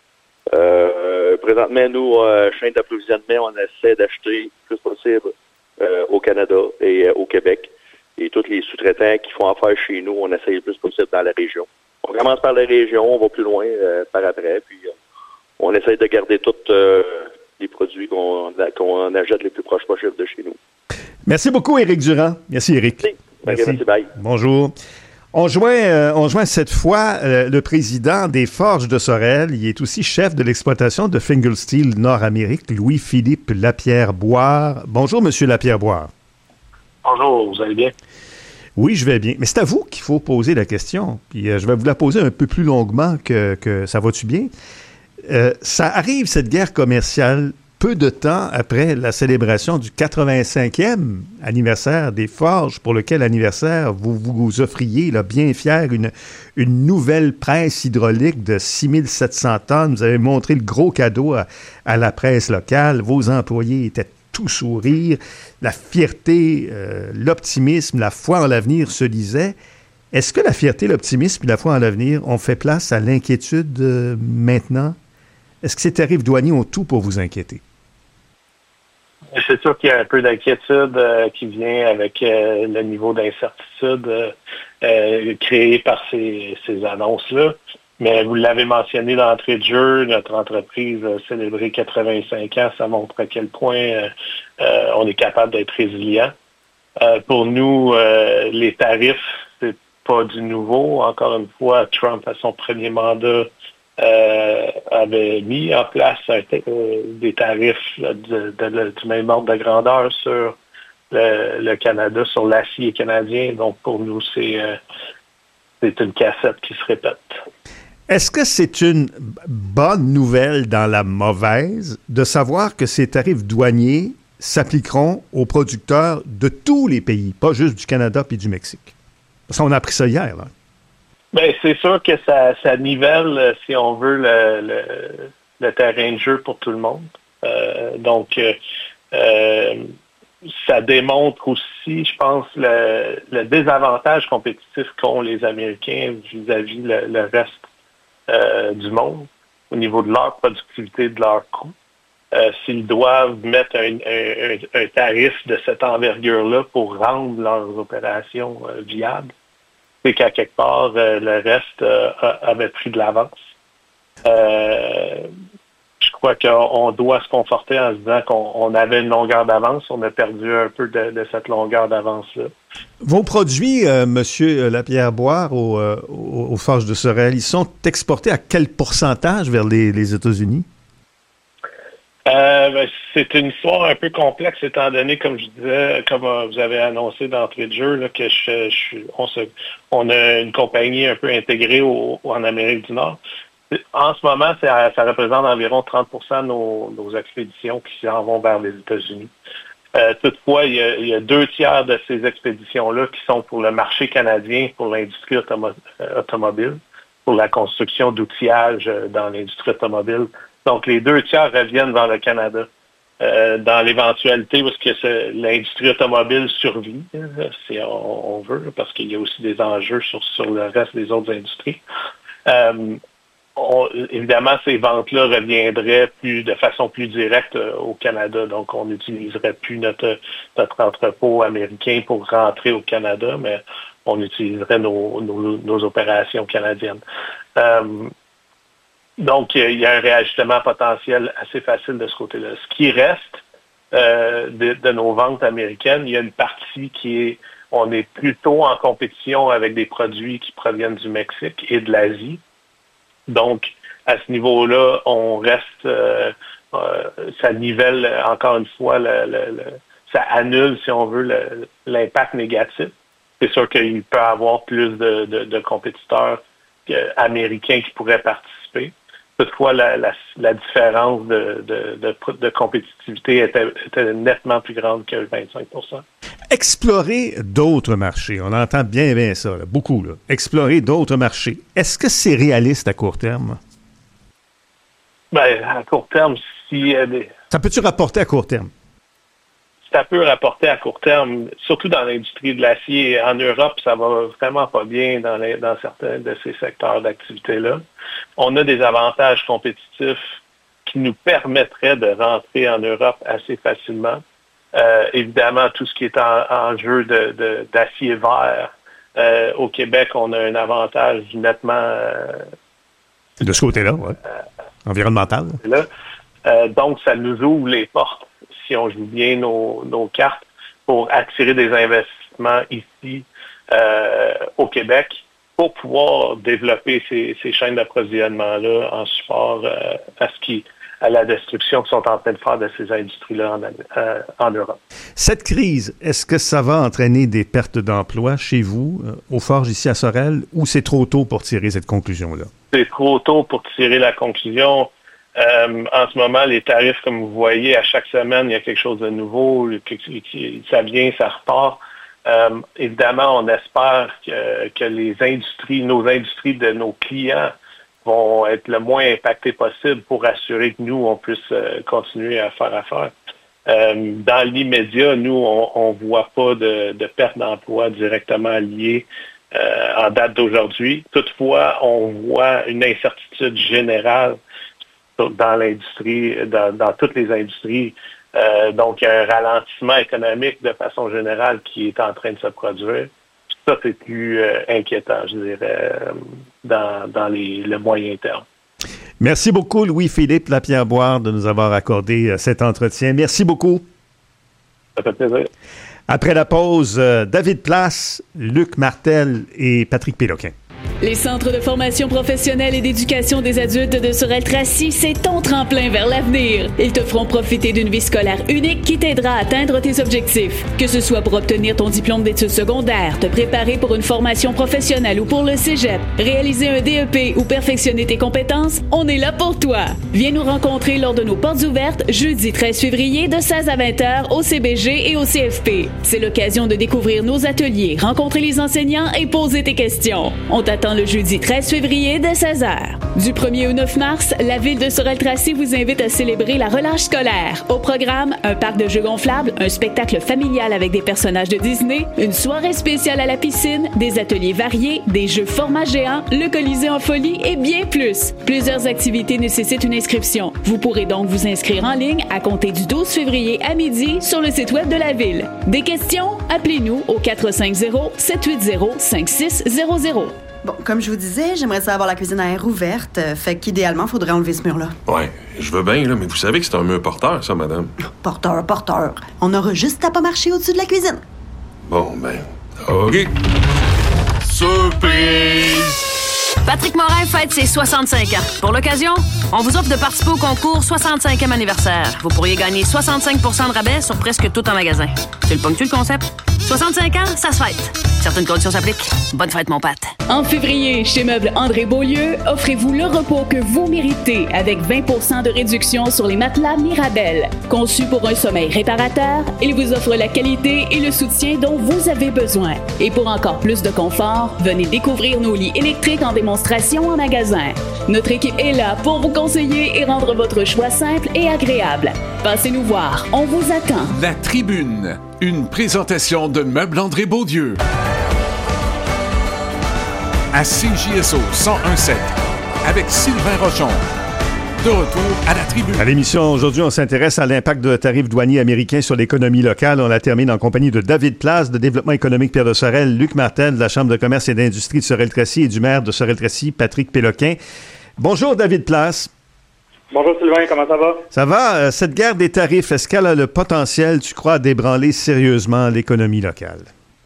Euh, présentement, nous, euh, chaîne d'approvisionnement, on essaie d'acheter le plus possible euh, au Canada et euh, au Québec. Et tous les sous-traitants qui font affaire chez nous, on essaie le plus possible dans la région. On commence par la région, on va plus loin euh, par après, puis euh, on essaie de garder tous euh, les produits qu'on, qu'on achète les plus proches possibles de chez nous. Merci beaucoup, Éric Durand. Merci, Éric. Merci. Merci. Okay, merci, bye. Bonjour. On joint, euh, on joint cette fois euh, le président des Forges de Sorel. Il est aussi chef de l'exploitation de Fingersteel Nord-Amérique, Louis-Philippe Lapierre-Boire. Bonjour, Monsieur Lapierre-Boire. Bonjour, vous allez bien? Oui, je vais bien. Mais c'est à vous qu'il faut poser la question. Puis euh, je vais vous la poser un peu plus longuement que, que ça va-tu bien. Euh, ça arrive, cette guerre commerciale, peu de temps après la célébration du quatre-vingt-cinquième anniversaire des Forges, pour lequel anniversaire vous vous offriez, là, bien fier, une, une nouvelle presse hydraulique de six mille sept cents tonnes. Vous avez montré le gros cadeau à, à la presse locale. Vos employés étaient tout sourire, la fierté, euh, l'optimisme, la foi en l'avenir se lisaient. Est-ce que la fierté, l'optimisme et la foi en l'avenir ont fait place à l'inquiétude euh, maintenant? Est-ce que ces tarifs douaniers ont tout pour vous inquiéter? C'est sûr qu'il y a un peu d'inquiétude euh, qui vient avec euh, le niveau d'incertitude euh, euh, créé par ces, ces annonces-là. Mais vous l'avez mentionné d'entrée de jeu, notre entreprise a célébré quatre-vingt-cinq ans. Ça montre à quel point euh, euh, on est capable d'être résilient. Euh, pour nous, euh, les tarifs, c'est pas du nouveau. Encore une fois, Trump, à son premier mandat, euh, avait mis en place un, euh, des tarifs là, de, de, de, du même ordre de grandeur sur le, le Canada, sur l'acier canadien. Donc, pour nous, c'est, euh, c'est une cassette qui se répète. Est-ce que c'est une bonne nouvelle dans la mauvaise de savoir que ces tarifs douaniers s'appliqueront aux producteurs de tous les pays, pas juste du Canada puis du Mexique? Parce qu'on a appris ça hier, là. Bien, c'est sûr que ça, ça nivelle, si on veut, le, le, le terrain de jeu pour tout le monde. Euh, donc, euh, ça démontre aussi, je pense, le, le désavantage compétitif qu'ont les Américains vis-à-vis le, le reste Euh, du monde au niveau de leur productivité, de leur coût. Euh, s'ils doivent mettre un, un, un tarif de cette envergure-là pour rendre leurs opérations euh, viables, c'est qu'à quelque part, euh, le reste euh, avait pris de l'avance. Euh, je crois qu'on doit se conforter en se disant qu'on on avait une longueur d'avance. On a perdu un peu de, de cette longueur d'avance-là. Vos produits, euh, Monsieur Lapierre-Boire, aux, euh, aux Forges de Sorel, ils sont exportés à quel pourcentage vers les, les États-Unis? Euh, ben, c'est une histoire un peu complexe, étant donné, comme je disais, comme euh, vous avez annoncé d'entrée de jeu, là, que je, je, on, se, on a une compagnie un peu intégrée au, en Amérique du Nord. En ce moment, ça, ça représente environ trente pour cent de nos, nos expéditions qui s'en vont vers les États-Unis. Euh, toutefois, il y, a, il y a deux tiers de ces expéditions-là qui sont pour le marché canadien, pour l'industrie automo- euh, automobile, pour la construction d'outillage euh, dans l'industrie automobile. Donc, les deux tiers reviennent vers le Canada. Euh, dans l'éventualité où est-ce que c'est, l'industrie automobile survit, hein, si on, on veut, parce qu'il y a aussi des enjeux sur, sur le reste des autres industries. Euh, On, évidemment, ces ventes-là reviendraient plus de façon plus directe euh, au Canada. Donc, on n'utiliserait plus notre, notre entrepôt américain pour rentrer au Canada, mais on utiliserait nos, nos, nos opérations canadiennes. Euh, donc, il y a un réajustement potentiel assez facile de ce côté-là. Ce qui reste euh, de, de nos ventes américaines, il y a une partie qui est, on est plutôt en compétition avec des produits qui proviennent du Mexique et de l'Asie. Donc, à ce niveau-là, on reste, euh, euh, ça nivelle encore une fois, le, le, le, ça annule, si on veut, le, l'impact négatif. C'est sûr qu'il peut y avoir plus de, de, de compétiteurs euh, américains qui pourraient participer. Toutefois, la, la, la différence de, de, de, de compétitivité était, était nettement plus grande que vingt-cinq pour cent. Explorer d'autres marchés, on entend bien, bien ça, là, beaucoup. Là. Explorer d'autres marchés. Est-ce que c'est réaliste à court terme? Ben, à court terme, si... Euh, des... Ça peut-tu rapporter à court terme? Ça peut rapporter à court terme, surtout dans l'industrie de l'acier. En Europe, ça va vraiment pas bien dans, les, dans certains de ces secteurs d'activité-là. On a des avantages compétitifs qui nous permettraient de rentrer en Europe assez facilement. Euh, évidemment, tout ce qui est en, en jeu de, de, d'acier vert, euh, au Québec, on a un avantage nettement... Euh, de ce côté-là, oui. Euh, environnemental. Là. Euh, donc, ça nous ouvre les portes, si on joue bien nos, nos cartes, pour attirer des investissements ici euh, au Québec pour pouvoir développer ces, ces chaînes d'approvisionnement-là en support euh, à ce qui à la destruction qu'ils sont en train de faire de ces industries-là en, euh, en Europe. Cette crise, est-ce que ça va entraîner des pertes d'emplois chez vous, euh, aux forges ici à Sorel, ou c'est trop tôt pour tirer cette conclusion-là? C'est trop tôt pour tirer la conclusion. Euh, en ce moment, les tarifs, comme vous voyez, à chaque semaine, il y a quelque chose de nouveau. Ça vient, ça repart. Euh, évidemment, on espère que, que les industries, nos industries de nos clients vont être le moins impactées possible pour assurer que nous, on puisse euh, continuer à faire affaire. Euh, dans l'immédiat, nous, on ne voit pas de, de perte d'emploi directement liée euh, en date d'aujourd'hui. Toutefois, on voit une incertitude générale dans l'industrie, dans, dans toutes les industries. Euh, donc, il y a un ralentissement économique de façon générale qui est en train de se produire. Ça, c'est plus euh, inquiétant, je dirais, euh, dans, dans les, le moyen terme. Merci beaucoup, Louis-Philippe Lapierre-Boire, de nous avoir accordé euh, cet entretien. Merci beaucoup. Ça fait plaisir. Après la pause, euh, David Place, Luc Martel et Patrick Péloquin. Les centres de formation professionnelle et d'éducation des adultes de Sorel-Tracy, c'est ton tremplin vers l'avenir. Ils te feront profiter d'une vie scolaire unique qui t'aidera à atteindre tes objectifs. Que ce soit pour obtenir ton diplôme d'études secondaires, te préparer pour une formation professionnelle ou pour le cégep, réaliser un D E P ou perfectionner tes compétences, on est là pour toi. Viens nous rencontrer lors de nos portes ouvertes jeudi treize février de seize à vingt heures au C B G et au C F P. C'est l'occasion de découvrir nos ateliers, rencontrer les enseignants et poser tes questions. On t'attend le jeudi treize février dès seize heures. Du premier au neuf mars, la ville de Sorel-Tracy vous invite à célébrer la relâche scolaire. Au programme, un parc de jeux gonflables, un spectacle familial avec des personnages de Disney, une soirée spéciale à la piscine, des ateliers variés, des jeux format géant, le Colisée en folie et bien plus. Plusieurs activités nécessitent une inscription. Vous pourrez donc vous inscrire en ligne à compter du douze février à midi sur le site web de la ville. Des questions? Appelez-nous au quatre cinq zéro, sept huit zéro, cinq six zéro zéro. Bon, comme je vous disais, j'aimerais ça avoir la cuisine à air ouverte. Euh, fait qu'idéalement, il faudrait enlever ce mur-là. Ouais, je veux bien, là, mais vous savez que c'est un mur porteur, ça, madame. Porteur, porteur. On aura juste à pas marcher au-dessus de la cuisine. Bon, ben, OK. Surprise! Patrick Morin fête ses soixante-cinq ans. Pour l'occasion, on vous offre de participer au concours soixante-cinquième anniversaire. Vous pourriez gagner soixante-cinq pour cent de rabais sur presque tout en magasin. Tu le pognes-tu, le concept? soixante-cinq ans, ça se fête. Certaines conditions s'appliquent. Bonne fête, mon Pat. En février, chez Meubles André Beaulieu, offrez-vous le repos que vous méritez avec vingt pour cent de réduction sur les matelas Mirabel. Conçus pour un sommeil réparateur, ils vous offrent la qualité et le soutien dont vous avez besoin. Et pour encore plus de confort, venez découvrir nos lits électriques en démonstration en magasin. Notre équipe est là pour vous conseiller et rendre votre choix simple et agréable. Passez nous voir, on vous attend. La Tribune, une présentation de Meubles André Beaulieu. À C J S O cent un sept, avec Sylvain Rochon. De retour à la Tribune. À l'émission aujourd'hui, on s'intéresse à l'impact de tarifs douaniers américains sur l'économie locale. On la termine en compagnie de David Place, de Développement économique Pierre de Sorel, Luc Martel, de la Chambre de commerce et d'industrie de Sorel-Tracy et du maire de Sorel-Tracy, Patrick Péloquin. Bonjour, David Place. Bonjour, Sylvain. Comment ça va? Ça va. Cette guerre des tarifs, est-ce qu'elle a le potentiel, tu crois, d'ébranler sérieusement l'économie locale?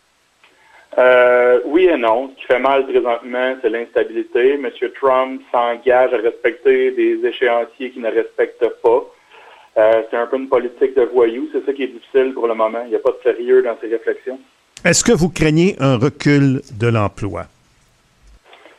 Euh, oui et non. Ce qui fait mal présentement, c'est l'instabilité. M. Trump s'engage à respecter des échéanciers qu'il ne respecte pas. Euh, c'est un peu une politique de voyou. C'est ça qui est difficile pour le moment. Il n'y a pas de sérieux dans ses réflexions. Est-ce que vous craignez un recul de l'emploi?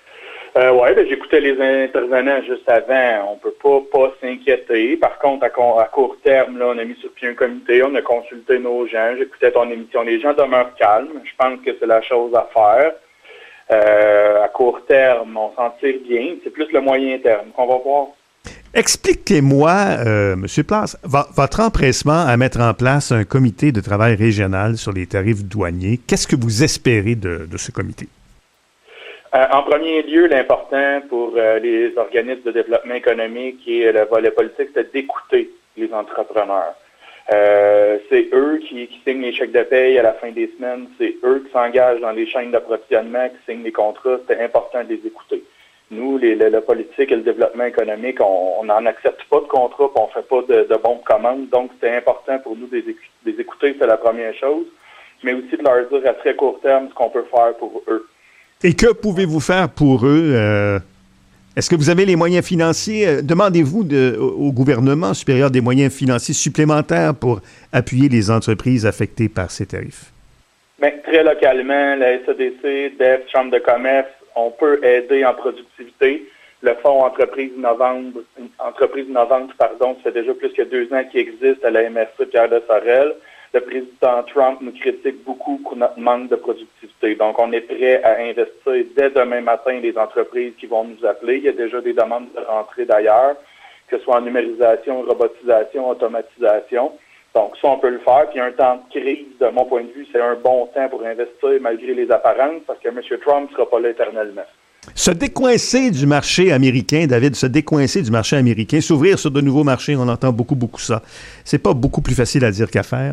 Euh, oui, ben, j'écoutais les intervenants juste avant. On peut pas pas s'inquiéter. Par contre, à, à court terme, là, on a mis sur pied un comité, on a consulté nos gens. J'écoutais ton émission. Les gens demeurent calmes. Je pense que c'est la chose à faire. Euh, à court terme, on s'en tire bien. C'est plus le moyen terme qu'on va voir. Expliquez-moi, euh, M. Place, vo- votre empressement à mettre en place un comité de travail régional sur les tarifs douaniers. Qu'est-ce que vous espérez de, de ce comité? Euh, en premier lieu, l'important pour euh, les organismes de développement économique et le volet politique, c'est d'écouter les entrepreneurs. Euh, c'est eux qui, qui signent les chèques de paye à la fin des semaines. C'est eux qui s'engagent dans les chaînes d'approvisionnement, qui signent les contrats. C'est important de les écouter. Nous, les, le, le politique et le développement économique, on n'en accepte pas de contrat, puis on ne fait pas de, de bons de commande. Donc, c'est important pour nous de les, de les écouter, c'est la première chose. Mais aussi de leur dire à très court terme ce qu'on peut faire pour eux. Et que pouvez-vous faire pour eux? Euh, est-ce que vous avez les moyens financiers? Demandez-vous de, au gouvernement supérieur des moyens financiers supplémentaires pour appuyer les entreprises affectées par ces tarifs? Bien, très localement, la S A D C, D E F, Chambre de commerce, on peut aider en productivité. Le fonds Entreprise innovante, Entreprise innovante, pardon, ça fait déjà plus que deux ans qu'il existe à la M R C Pierre de Sorel. Le président Trump nous critique beaucoup pour notre manque de productivité. Donc, on est prêt à investir dès demain matin les entreprises qui vont nous appeler. Il y a déjà des demandes de rentrée d'ailleurs, que ce soit en numérisation, robotisation, automatisation. Donc, ça, on peut le faire. Puis, un temps de crise, de mon point de vue, c'est un bon temps pour investir malgré les apparences, parce que M. Trump ne sera pas là éternellement. Se décoincer du marché américain, David, se décoincer du marché américain, s'ouvrir sur de nouveaux marchés, on entend beaucoup, beaucoup ça. C'est pas beaucoup plus facile à dire qu'à faire?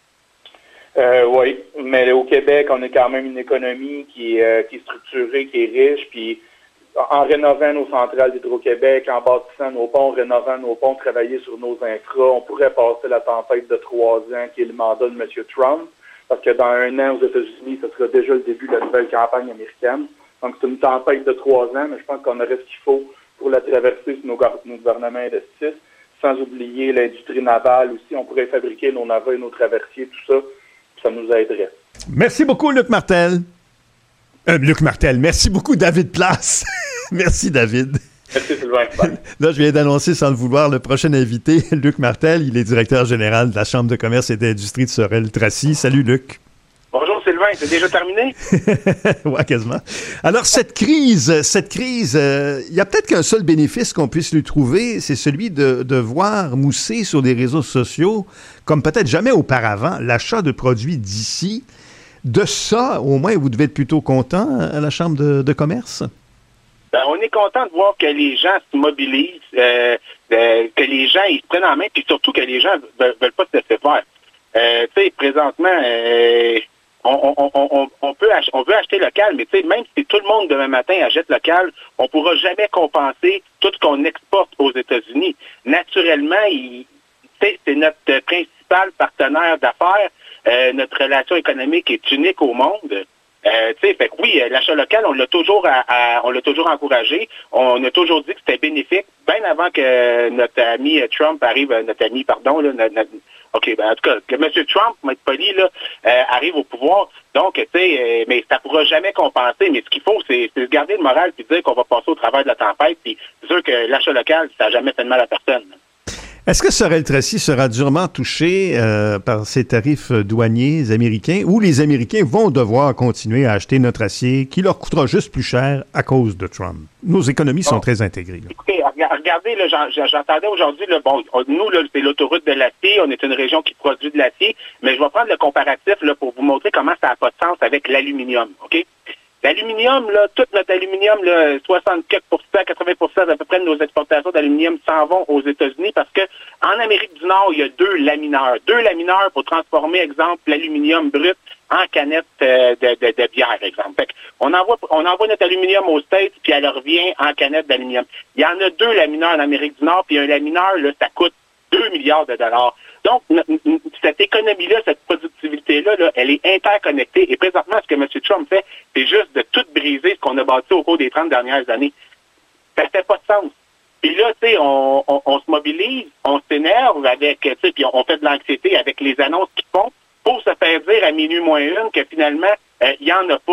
Euh, oui, mais au Québec, on a quand même une économie qui, euh, qui est structurée, qui est riche, puis en rénovant nos centrales d'Hydro-Québec, en bâtissant nos ponts, en rénovant nos ponts, travailler sur nos infras, on pourrait passer la tempête de trois ans qui est le mandat de M. Trump, parce que dans un an aux États-Unis, ce sera déjà le début de la nouvelle campagne américaine. Donc c'est une tempête de trois ans, mais je pense qu'on aurait ce qu'il faut pour la traverser si nos, nos gouvernements investissent, sans oublier l'industrie navale aussi. On pourrait fabriquer nos navires et nos traversiers, tout ça. Ça nous aiderait. Merci beaucoup, Luc Martel. Euh, Luc Martel, merci beaucoup, David Place. Merci, David. Merci, Sylvain. Là, je viens d'annoncer, sans le vouloir, le prochain invité, Luc Martel. Il est directeur général de la Chambre de commerce et d'industrie de Sorel-Tracy. Salut, Luc. Bonjour, Sylvain. C'est déjà terminé? Oui, quasiment. Alors, cette crise, cette crise, il euh, y a peut-être qu'un seul bénéfice qu'on puisse lui trouver, c'est celui de, de voir mousser sur les réseaux sociaux, comme peut-être jamais auparavant, l'achat de produits d'ici. De ça, au moins, vous devez être plutôt content à la Chambre de, de commerce? Ben, on est content de voir que les gens se mobilisent, euh, euh, que les gens ils se prennent en main, puis surtout que les gens ne veulent, veulent pas se laisser faire. Euh, tu sais, présentement, euh, on, on, on, on, peut ach- on veut acheter local, mais tu sais, même si tout le monde demain matin achète local, on ne pourra jamais compenser tout ce qu'on exporte aux États-Unis. Naturellement, il, c'est notre principal partenaire d'affaires. Euh, notre relation économique est unique au monde. Euh, tu sais, fait que oui, l'achat local, on l'a toujours à, à, on l'a toujours encouragé. On a toujours dit que c'était bénéfique, bien avant que notre ami Trump arrive, notre ami, pardon, là, notre, notre, OK, ben en tout cas, que M. Trump, pour être poli, là, euh, arrive au pouvoir. Donc, tu sais, euh, mais ça ne pourra jamais compenser. Mais ce qu'il faut, c'est, c'est garder le moral et dire qu'on va passer au travers de la tempête. Puis, c'est sûr que l'achat local, ça n'a jamais fait de mal à personne. Est-ce que Sorel-Tracy sera durement touché euh, par ces tarifs douaniers américains ou les Américains vont devoir continuer à acheter notre acier qui leur coûtera juste plus cher à cause de Trump? Nos économies bon. sont très intégrées. Là. Écoutez, regardez, là, j'en, j'entendais aujourd'hui, là, bon, nous, là, c'est l'autoroute de l'acier, on est une région qui produit de l'acier, mais je vais prendre le comparatif là, pour vous montrer comment ça n'a pas de sens avec l'aluminium, OK? L'aluminium, là, tout notre aluminium, là, soixante-quatre pour cent, quatre-vingts pour cent à peu près de nos exportations d'aluminium s'en vont aux États-Unis parce que en Amérique du Nord, il y a deux lamineurs. Deux lamineurs pour transformer, exemple, l'aluminium brut en canette euh, de, de, de bière, exemple. Fait on envoie, on envoie notre aluminium aux States, puis elle revient en canette d'aluminium. Il y en a deux lamineurs en Amérique du Nord, puis un lamineur, là, ça coûte deux milliards de dollars. Donc, cette économie-là, cette productivité-là, là, elle est interconnectée. Et présentement, ce que M. Trump fait, c'est juste de tout briser ce qu'on a bâti au cours des trente dernières années. Ça fait pas de sens. Puis là, tu sais, on, on, on se mobilise, on s'énerve avec, tu sais, puis on, on fait de l'anxiété avec les annonces qu'ils font pour se faire dire à minuit moins une que finalement, il euh, n'y en a pas.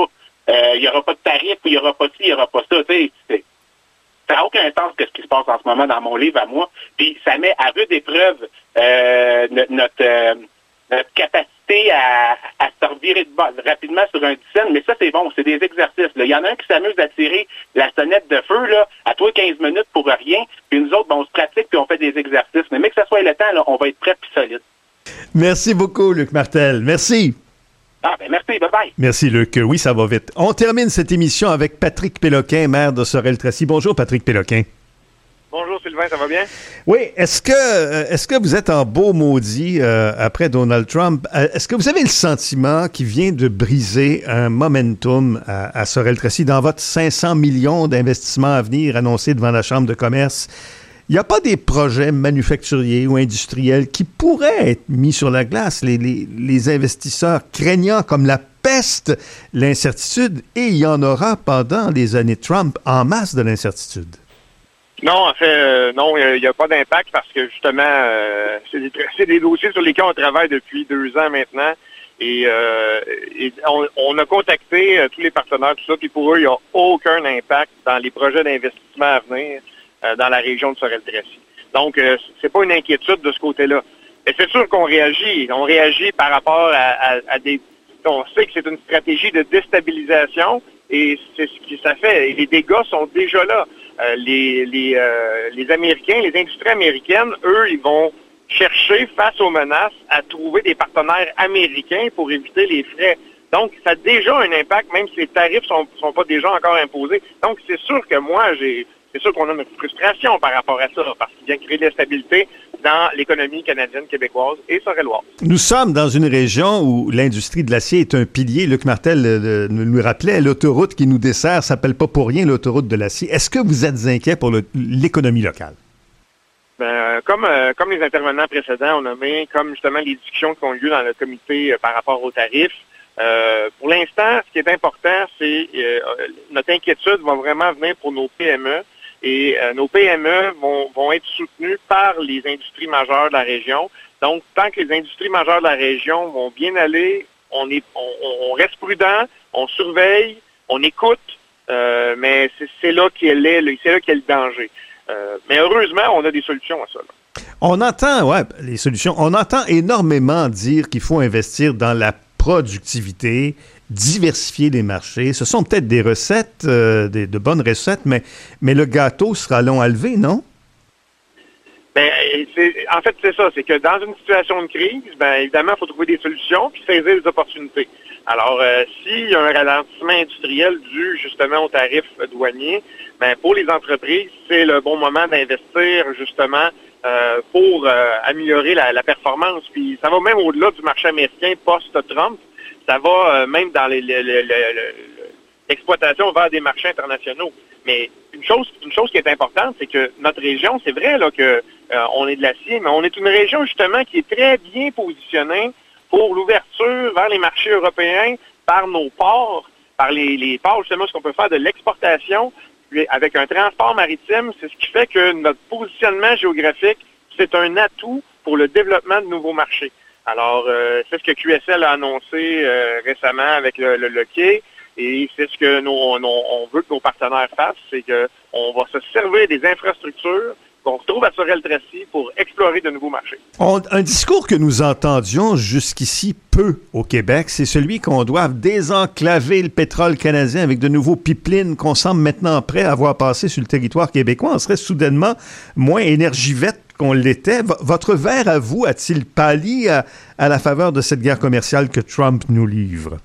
euh, il n'y aura pas de tarif, il n'y aura pas ci, il n'y aura pas ça. Tu sais, ça n'a aucun sens que ce qui se passe en ce moment dans mon livre à moi. Puis ça met à rude épreuve euh, notre, euh, notre capacité à, à se revirer de base rapidement sur un dizaine. Mais ça, c'est bon, c'est des exercices. Il y en a un qui s'amuse à tirer la sonnette de feu là, à toi quinze minutes pour rien. Puis nous autres, ben, on se pratique puis on fait des exercices. Mais, mais que ça soit le temps, là, on va être prêt puis solide. Merci beaucoup, Luc Martel. Merci. Ah, ben merci, bye-bye. Merci, Luc. Oui, ça va vite. On termine cette émission avec Patrick Péloquin, maire de Sorel-Tracy. Bonjour, Patrick Péloquin. Bonjour, Sylvain, ça va bien? Oui, est-ce que, euh, est-ce que vous êtes en beau maudit euh, après Donald Trump? Euh, est-ce que vous avez le sentiment qu'il vient de briser un momentum à, à Sorel-Tracy dans votre cinq cents millions d'investissements à venir annoncés devant la Chambre de commerce? Il n'y a pas des projets manufacturiers ou industriels qui pourraient être mis sur la glace, les, les, les investisseurs craignant comme la peste l'incertitude, et il y en aura pendant les années Trump en masse de l'incertitude. Non, en fait, euh, non, il n'y a, a pas d'impact parce que justement, euh, c'est, des, c'est des dossiers sur lesquels on travaille depuis deux ans maintenant. Et, euh, et on, on a contacté euh, tous les partenaires, tout ça, puis pour eux, il n'y a aucun impact dans les projets d'investissement à venir euh, dans la région de Sorel-Tracy. Donc, euh, c'est pas une inquiétude de ce côté-là. Mais c'est sûr qu'on réagit. On réagit par rapport à, à, à des... On sait que c'est une stratégie de déstabilisation et c'est ce que ça fait. Et les dégâts sont déjà là. Euh, les, les, euh, les Américains, les industries américaines, eux, ils vont chercher, face aux menaces, à trouver des partenaires américains pour éviter les frais. Donc, ça a déjà un impact, même si les tarifs sont, sont pas déjà encore imposés. Donc, c'est sûr que moi, j'ai, c'est sûr qu'on a une frustration par rapport à ça, parce qu'il vient créer de l'instabilité dans l'économie canadienne, québécoise et sorelloise. Nous sommes dans une région où l'industrie de l'acier est un pilier. Luc Martel euh, nous le rappelait, l'autoroute qui nous dessert s'appelle pas pour rien l'autoroute de l'acier. Est-ce que vous êtes inquiet pour le, l'économie locale? Ben, comme, euh, comme les intervenants précédents ont nommé, comme justement les discussions qui ont lieu dans le comité euh, par rapport aux tarifs, euh, pour l'instant, ce qui est important, c'est euh, notre inquiétude va vraiment venir pour nos P M E. Et euh, nos P M E vont, vont être soutenus par les industries majeures de la région. Donc, tant que les industries majeures de la région vont bien aller, on, est, on, on reste prudent, on surveille, on écoute, euh, mais c'est, c'est là qu'il est, c'est là qu'il y a le danger. Euh, mais heureusement, on a des solutions à ça. Là. On entend, ouais, les solutions. On entend énormément dire qu'il faut investir dans la productivité, diversifier les marchés. Ce sont peut-être des recettes, euh, des, de bonnes recettes, mais, mais le gâteau sera long à lever, non? Ben, c'est, en fait, c'est ça. C'est que dans une situation de crise, ben, évidemment, il faut trouver des solutions puis saisir les opportunités. Alors, euh, s'il y a un ralentissement industriel dû justement aux tarifs douaniers, ben, pour les entreprises, c'est le bon moment d'investir justement euh, pour euh, améliorer la, la performance. Puis ça va même au-delà du marché américain post-Trump. Ça va euh, même dans les, les, les, les, l'exploitation vers des marchés internationaux. Mais une chose, une chose qui est importante, c'est que notre région, c'est vrai là que euh, on est de l'acier, mais on est une région justement qui est très bien positionnée pour l'ouverture vers les marchés européens par nos ports, par les, les ports justement, ce qu'on peut faire de l'exportation, puis avec un transport maritime, c'est ce qui fait que notre positionnement géographique, c'est un atout pour le développement de nouveaux marchés. Alors, euh, c'est ce que Q S L a annoncé euh, récemment avec le, le, le quai, et c'est ce que nous, on, on veut que nos partenaires fassent, c'est qu'on va se servir des infrastructures qu'on retrouve à Sorel-Tracy pour explorer de nouveaux marchés. On, un discours que nous entendions jusqu'ici peu au Québec, c'est celui qu'on doit désenclaver le pétrole canadien avec de nouveaux pipelines qu'on semble maintenant prêt à voir passer sur le territoire québécois. On serait soudainement moins énergivette qu'on l'était. V- votre verre à vous a-t-il pâli à, à la faveur de cette guerre commerciale que Trump nous livre?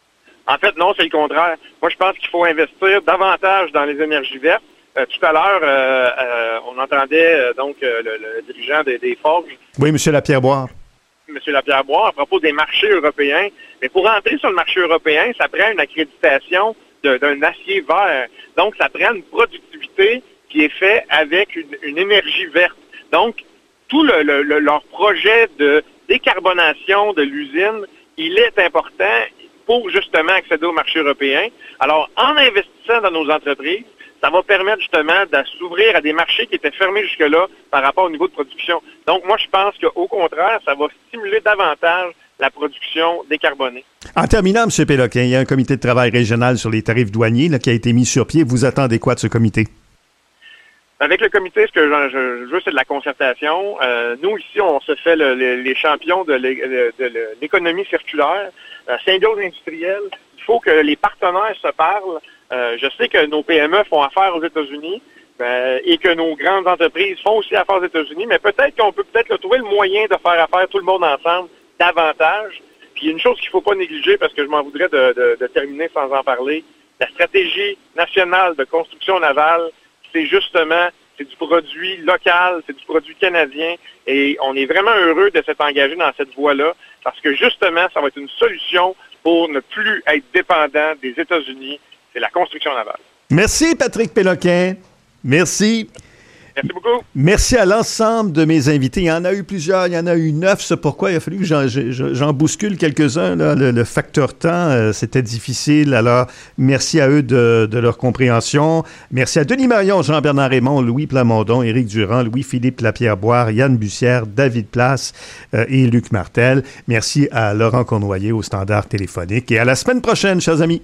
En fait, non, c'est le contraire. Moi, je pense qu'il faut investir davantage dans les énergies vertes. Euh, tout à l'heure, euh, euh, on entendait euh, donc euh, le, le dirigeant des, des Forges. Oui, M. Lapierre-Boire. M. Lapierre-Boire, à propos des marchés européens. Mais pour entrer sur le marché européen, ça prend une accréditation de, d'un acier vert. Donc, ça prend une productivité qui est faite avec une, une énergie verte. Donc, tout le, le, le, leur projet de décarbonation de l'usine, il est important pour justement accéder au marché européen. Alors, en investissant dans nos entreprises, ça va permettre justement de s'ouvrir à des marchés qui étaient fermés jusque-là par rapport au niveau de production. Donc, moi, je pense qu'au contraire, ça va stimuler davantage la production décarbonée. En terminant, M. Péloquin, il y a un comité de travail régional sur les tarifs douaniers là, qui a été mis sur pied. Vous attendez quoi de ce comité? Avec le comité, ce que je, je, je veux, c'est de la concertation. Euh, nous, ici, on se fait le, le, les champions de, l'é, de, de l'économie circulaire, la symbiose industrielle. Il faut que les partenaires se parlent. Euh, je sais que nos P M E font affaire aux États-Unis euh, et que nos grandes entreprises font aussi affaire aux États-Unis, mais peut-être qu'on peut peut-être trouver le moyen de faire affaire tout le monde ensemble davantage. Puis il y a une chose qu'il ne faut pas négliger, parce que je m'en voudrais de, de, de terminer sans en parler, la stratégie nationale de construction navale, c'est justement, c'est du produit local, c'est du produit canadien, et on est vraiment heureux de s'être engagé dans cette voie-là, parce que justement, ça va être une solution pour ne plus être dépendant des États-Unis, c'est la construction navale. Merci, Patrick Péloquin. Merci. Merci beaucoup. Merci à l'ensemble de mes invités. Il y en a eu plusieurs, il y en a eu neuf. C'est pourquoi il a fallu que j'en, j'en bouscule quelques-uns. Là. Le, le facteur temps, euh, c'était difficile. Alors, merci à eux de, de leur compréhension. Merci à Denis Marion, Jean-Bernard Raymond, Louis Plamondon, Éric Durand, Louis-Philippe Lapierre-Boire, Yann Bussière, David Place euh, et Luc Martel. Merci à Laurent Cournoyer au standard téléphonique. Et à la semaine prochaine, chers amis.